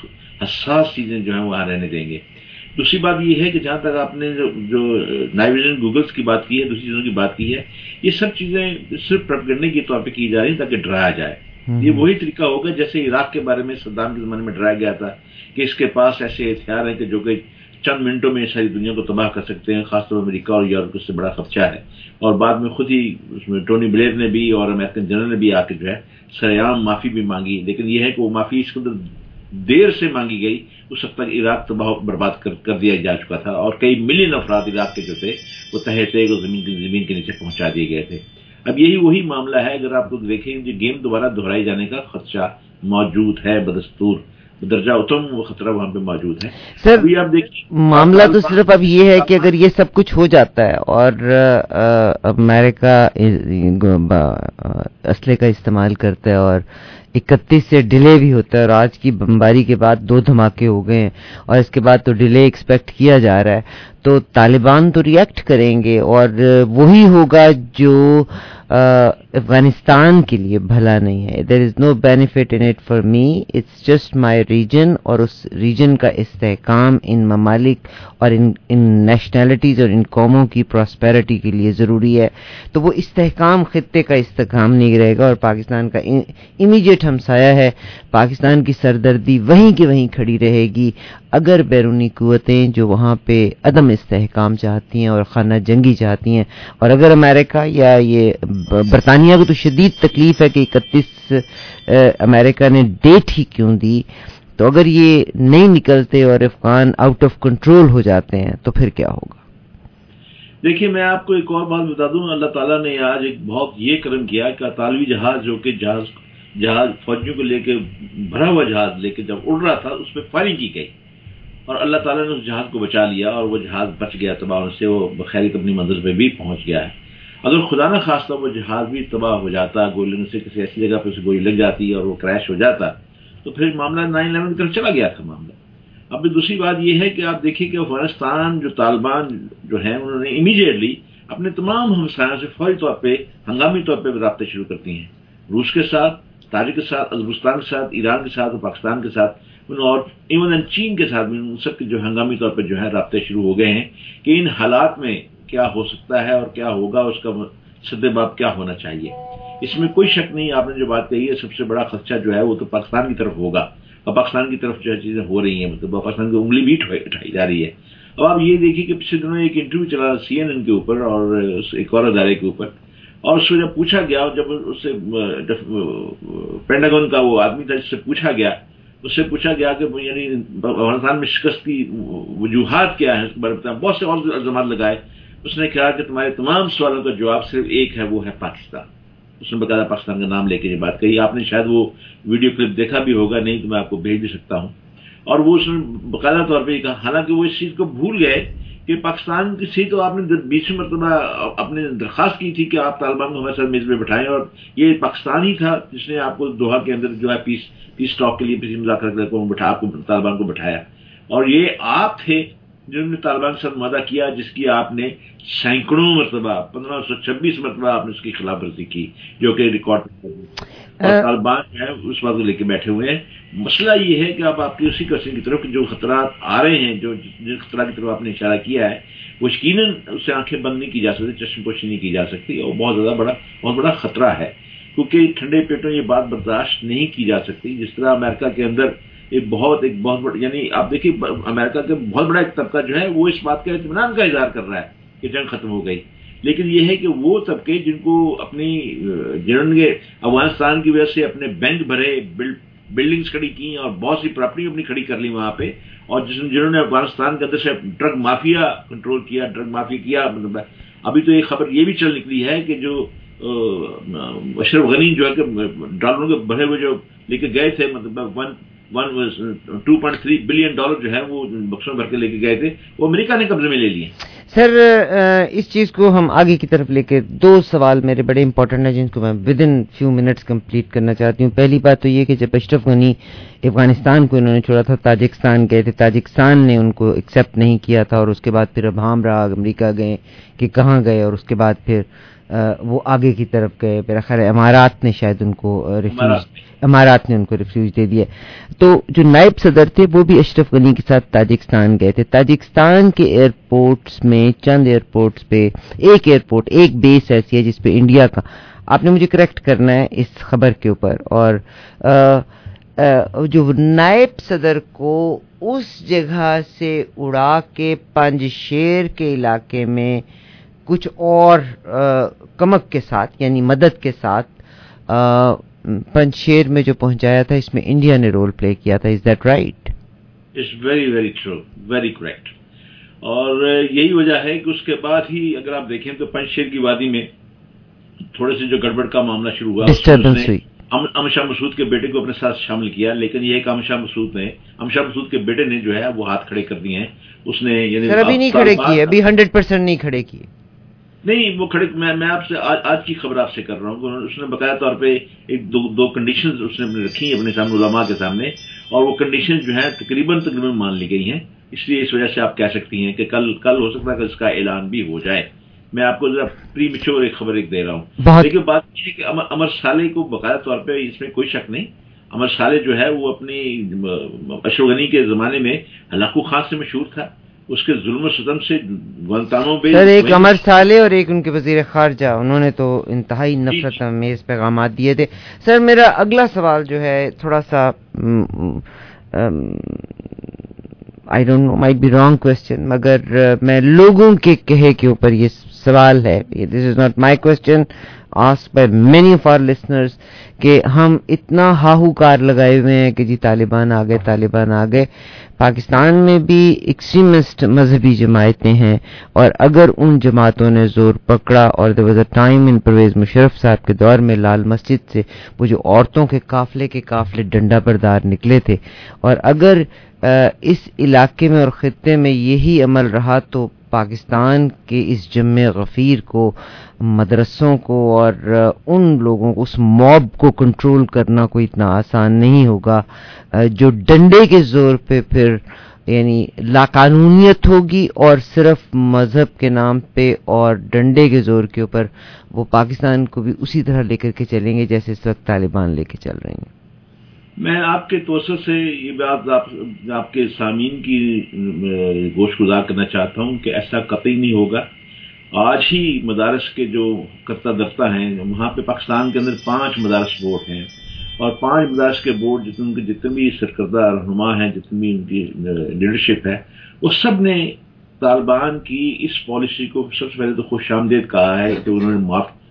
حساس چیزیں جو ہیں وہاں رہنے دیں گے. دوسری بات یہ ہے کہ جہاں تک آپ نے جو نائٹ ویژن گوگلس کی بات کی ہے، دوسری چیزوں کی بات کی ہے، یہ سب چیزیں صرف پروپیگنڈے کے طور پہ کی جا رہی ہیں تاکہ ڈرایا جائے. یہ وہی طریقہ ہوگا جیسے عراق کے بارے میں صدام کے زمانے میں ڈرایا گیا تھا کہ اس کے پاس ایسے ہتھیار ہیں کہ جو کہ چند منٹوں میں ساری دنیا کو تباہ کر سکتے ہیں، خاص طور پر امریکہ اور یورپ کو اس سے بڑا خدشہ ہے. اور بعد میں خود ہی اس میں ٹونی بلیئر نے بھی اور امریکن جنرل نے بھی آ کے جو ہے سرعام معافی بھی مانگی. لیکن یہ ہے کہ وہ معافی اس قدر دیر سے مانگی گئی، اس وقت تک عراق تباہ برباد کر دیا جا چکا تھا، اور کئی ملین افراد عراق کے جو تھے وہ تہے تھے زمین کے نیچے پہنچا دیے گئے تھے. اب یہی وہی معاملہ ہے. اگر آپ لوگ دیکھیں یہ گیم دوبارہ دہرائی جانے کا خدشہ موجود ہے، بدستور درجہ اتم وہ خطرہ وہاں پہ موجود ہے. سر معاملہ تو صرف اب یہ ہے کہ اگر یہ سب کچھ ہو جاتا ہے اور امریکہ اسلحے کا استعمال کرتا ہے اور 31 سے ڈیلے بھی ہوتا ہے، اور آج کی بمباری کے بعد 2 دھماکے ہو گئے ہیں اور اس کے بعد تو ڈیلے ایکسپیکٹ کیا جا رہا ہے، تو طالبان تو ریئیکٹ کریں گے، اور وہی ہوگا جو افغانستان کے لیے بھلا نہیں ہے. There is no benefit in it for me, it's just my region, اور اس ریجن کا استحکام ان ممالک اور ان نیشنلٹیز اور ان قوموں کی پراسپیرٹی کے لیے ضروری ہے. تو وہ استحکام خطے کا استحکام نہیں ہی رہے گا اور پاکستان کا امیجیٹ ہمسایہ ہے. پاکستان کی سردردی وہیں کی وہیں کھڑی رہے گی اگر بیرونی قوتیں جو وہاں پہ عدم استحکام چاہتی ہیں اور خانہ جنگی چاہتی ہیں. اور اگر امریکہ یا یہ برطانیہ کو تو شدید تکلیف ہے کہ 31 امریکہ نے ڈیٹ ہی کیوں دی, تو اگر یہ نہیں نکلتے اور افغان آؤٹ آف کنٹرول ہو جاتے ہیں تو پھر کیا ہوگا؟ دیکھیے میں آپ کو ایک اور بات بتا دوں, اللہ تعالیٰ نے آج ایک بہت یہ کرم کیا کہ اطالوی جہاز جو کہ جہاز فوجیوں کو لے کے بھرا ہوا جہاز لے کے جب اڑ رہا تھا اس پہ فائرنگ کی گئی اور اللہ تعالیٰ نے اس جہاز کو بچا لیا اور وہ جہاز بچ گیا تباہ ہونے سے, وہ بخیر اپنی منزل پہ بھی پہنچ گیا ہے. اگر خدا نہ خواستہ وہ جہاز بھی تباہ ہو جاتا, گولی سے کسی ایسی جگہ پہ اسے گولی لگ جاتی اور وہ کریش ہو جاتا, تو پھر معاملہ 9/11 کی طرف چلا گیا تھا معاملہ. اب بھی دوسری بات یہ ہے کہ آپ دیکھیں کہ افغانستان جو طالبان جو ہیں انہوں نے امیڈیٹلی اپنے تمام ہمسایوں سے فوری طور پہ ہنگامی طور پہ رابطے شروع کرتی ہیں, روس کے ساتھ, تاجک کے ساتھ, ازبکستان کے ساتھ, ایران کے ساتھ اور پاکستان کے ساتھ, اور ایون چین کے ساتھ بھی ان سب کے جو ہنگامی طور پہ جو ہے رابطے شروع ہو گئے ہیں کہ ان حالات میں کیا ہو سکتا ہے اور کیا ہوگا, اس کا سدباب کیا ہونا چاہیے. اس میں کوئی شک نہیں, آپ نے جو بات کہی ہے سب سے بڑا خدشہ جو ہے وہ تو پاکستان کی طرف ہوگا اور پاکستان کی طرف جو چیزیں ہو رہی ہیں, مطلب پاکستان کی انگلی بھی اٹھائی جا رہی ہے. اب آپ یہ دیکھیے کہ پچھلے دنوں ایک انٹرویو چلا CNN کے اوپر اور ایک اور ادارے کے اوپر, اور اس کو جب پوچھا گیا, جب اس سے پینٹاگون کا وہ آدمی تھا جس سے پوچھا گیا, اس سے پوچھا گیا کہ یعنی افغانستان میں شکست کی وجوہات کیا ہیں, اس کے بارے میں بہت سے اور الزامات لگائے. اس نے کہا کہ تمہارے تمام سوالوں کا جواب صرف ایک ہے, وہ ہے پاکستان. اس نے باقاعدہ پاکستان کا نام لے کے یہ بات کہی. آپ نے شاید وہ ویڈیو کلپ دیکھا بھی ہوگا, نہیں تو میں آپ کو بھیج بھی سکتا ہوں. اور وہ اس نے باقاعدہ طور پہ یہ کہا, حالانکہ وہ اس چیز کو بھول گئے کہ پاکستان کی سی تو آپ نے 20 مرتبہ اپنے درخواست کی تھی کہ آپ طالبان کو ہمارے ساتھ میز پہ بٹھائیں, اور یہ پاکستان ہی تھا جس نے آپ کو دوحہ کے اندر جو ہے پیس ٹاک کے لیے پیس مذاکرات کو آپ کو طالبان کو بٹھایا, اور یہ آپ تھے جنہوں نے طالبان کے ساتھ معاہدہ کیا جس کی آپ نے سینکڑوں مرتبہ 1526 مرتبہ آپ نے اس کی خلاف ورزی کی, جو کہ ریکارڈ اور طالبان جو ہے اس بات کو لے کے بیٹھے ہوئے ہیں. مسئلہ یہ ہے کہ اب آپ کی اسی کوشچن کی طرف جو خطرات آ رہے ہیں, جو جن خطرات کی طرف آپ نے اشارہ کیا ہے, وہ یقیناً اس سے آنکھیں بند نہیں کی جا سکتی, چشم پوشی نہیں کی جا سکتی, اور بہت بڑا خطرہ ہے, کیونکہ ٹھنڈے پیٹوں یہ بات برداشت نہیں کی جا سکتی. جس طرح امریکہ کے اندر ایک بہت بڑا, یعنی آپ دیکھیے امریکہ کا بہت بڑا ایک طبقہ جو ہے وہ اس بات کا اطمینان کا اظہار کر رہا ہے کہ جنگ ختم ہو گئی, لیکن یہ ہے کہ وہ طبقے جن کو جنہوں نے افغانستان کی وجہ سے اپنے بینک بھرے, بلڈنگز کھڑی کی اور بہت سی پراپرٹی اپنی کھڑی کر لی وہاں پہ, اور جنہوں نے افغانستان کے اندر سے ڈرگ مافیا کنٹرول کیا, ڈرگ مافیا کیا. مطلب ابھی تو ایک خبر یہ بھی چل نکلی ہے کہ جو اشرف غنی جو ہے کہ ڈالروں کے بھرے ہوئے جو لے کے گئے تھے, مطلب 2.3 بلین ڈالر جو ہے وہ بکسوں بھر کے لے کے گئے تھے, وہ امریکہ نے قبضے میں لے لیے. سر اس چیز کو ہم آگے کی طرف لے کے 2 سوال میرے بڑے امپورٹنٹ ہیں جن کو میں ودن فیو منٹس کمپلیٹ کرنا چاہتی ہوں. پہلی بات تو یہ کہ جب اشرف غنی افغانستان کو انہوں نے چھوڑا تھا, تاجکستان گئے تھے, تاجکستان نے ان کو ایکسیپٹ نہیں کیا تھا, اور اس کے بعد پھر ابہام رہا امریکہ گئے کہ کہاں گئے, اور اس کے بعد پھر وہ آگے کی طرف گئے. میرا خیال ہے امارات نے شاید ان کو امارات نے ان کو ریفیوج دے دیا. تو جو نائب صدر تھے وہ بھی اشرف غنی کے ساتھ تاجکستان گئے تھے. تاجکستان کے ایئرپورٹس میں چند ایئرپورٹس پہ ایک بیس ایسی ہے جس پہ انڈیا کا, آپ نے مجھے کریکٹ کرنا ہے اس خبر کے اوپر, اور جو نائب صدر کو اس جگہ سے اڑا کے پنج شیر کے علاقے میں کچھ اور کمک کے ساتھ یعنی مدد کے ساتھ پنج شیر میں جو پہنچایا تھا, اس میں انڈیا نے رول پلے کیا تھا. Is that right? It's very very true, very correct. اور یہی وجہ ہے کہ اس کے بعد ہی اگر آپ دیکھیں تو پنج شیر کی وادی میں تھوڑے سے جو گڑبڑ کا معاملہ شروع ہوا, ڈسٹربنس ہوئی. امر شاہ مسعود کے بیٹے کو اپنے ساتھ شامل کیا, لیکن یہ کہ امر شاہ مسعود کے بیٹے نے جو ہے وہ ہاتھ کھڑے کر دیے ہیں. اس نے یعنی ابھی نہیں کھڑے کیے, ابھی 100% نہیں کھڑے کیے. نہیں وہ کھڑے, میں آپ سے آج کی خبر آپ سے کر رہا ہوں. اس نے باقاعدہ طور پہ ایک دو کنڈیشنز اس نے رکھی ہیں اپنے سامنے علماء کے سامنے, اور وہ کنڈیشنز جو ہیں تقریباً مان لی گئی ہیں. اس لیے اس وجہ سے آپ کہہ سکتی ہیں کہ کل ہو سکتا ہے کہ اس کا اعلان بھی ہو جائے. میں آپ کو ذرا پری میچور ایک خبر دے رہا ہوں. لیکن بات یہ ہے کہ امر صالح کو باقاعدہ طور پہ اس میں کوئی شک نہیں, امر صالح جو ہے وہ اپنی اشرف غنی کے زمانے میں ہلاکو خان سے مشہور تھا, اس کے ظلم و ستم سے گوانتانامو بے. سر ایک امر صالح اور ایک ان کے وزیر خارجہ، انہوں نے تو انتہائی نفرت امیز پیغامات دیے تھے. سر میرا اگلا سوال جو ہے تھوڑا سا I don't know might be wrong question, مگر میں لوگوں کے کہے کے اوپر یہ سوال ہے، this is not my question asked by many of our listeners کہ ہم اتنا ہاہوکار لگائے ہوئے ہیں کہ جی طالبان آ گئے، طالبان آ گئے. پاکستان میں بھی ایکسٹریمسٹ مذہبی جماعتیں ہیں، اور اگر ان جماعتوں نے زور پکڑا، اور there was a time in Pervez Musharraf صاحب کے دور میں لال مسجد سے وہ جو عورتوں کے قافلے ڈنڈا بردار نکلے تھے، اور اگر اس علاقے میں اور خطے میں یہی عمل رہا تو پاکستان کے اس جمع غفیر کو، مدرسوں کو اور ان لوگوں کو، اس موب کو کنٹرول کرنا کوئی اتنا آسان نہیں ہوگا جو ڈنڈے کے زور پہ پھر یعنی لاقانونیت ہوگی، اور صرف مذہب کے نام پہ اور ڈنڈے کے زور کے اوپر وہ پاکستان کو بھی اسی طرح لے کر کے چلیں گے جیسے اس وقت طالبان لے کے چل رہے ہیں. میں آپ کے توسط سے یہ بات آپ کے سامعین کی گوش گزار کرنا چاہتا ہوں کہ ایسا قطعی نہیں ہوگا. آج ہی مدارس کے جو کرتا درتا ہیں، وہاں پہ پاکستان کے اندر 5 مدارس بورڈ ہیں، اور 5 مدارس کے بورڈ جتنے بھی سرکردہ رہنما ہیں، جتنی بھی ان کی لیڈرشپ ہے، وہ سب نے طالبان کی اس پالیسی کو سب سے پہلے تو خوش آمدید کہا ہے کہ انہوں نے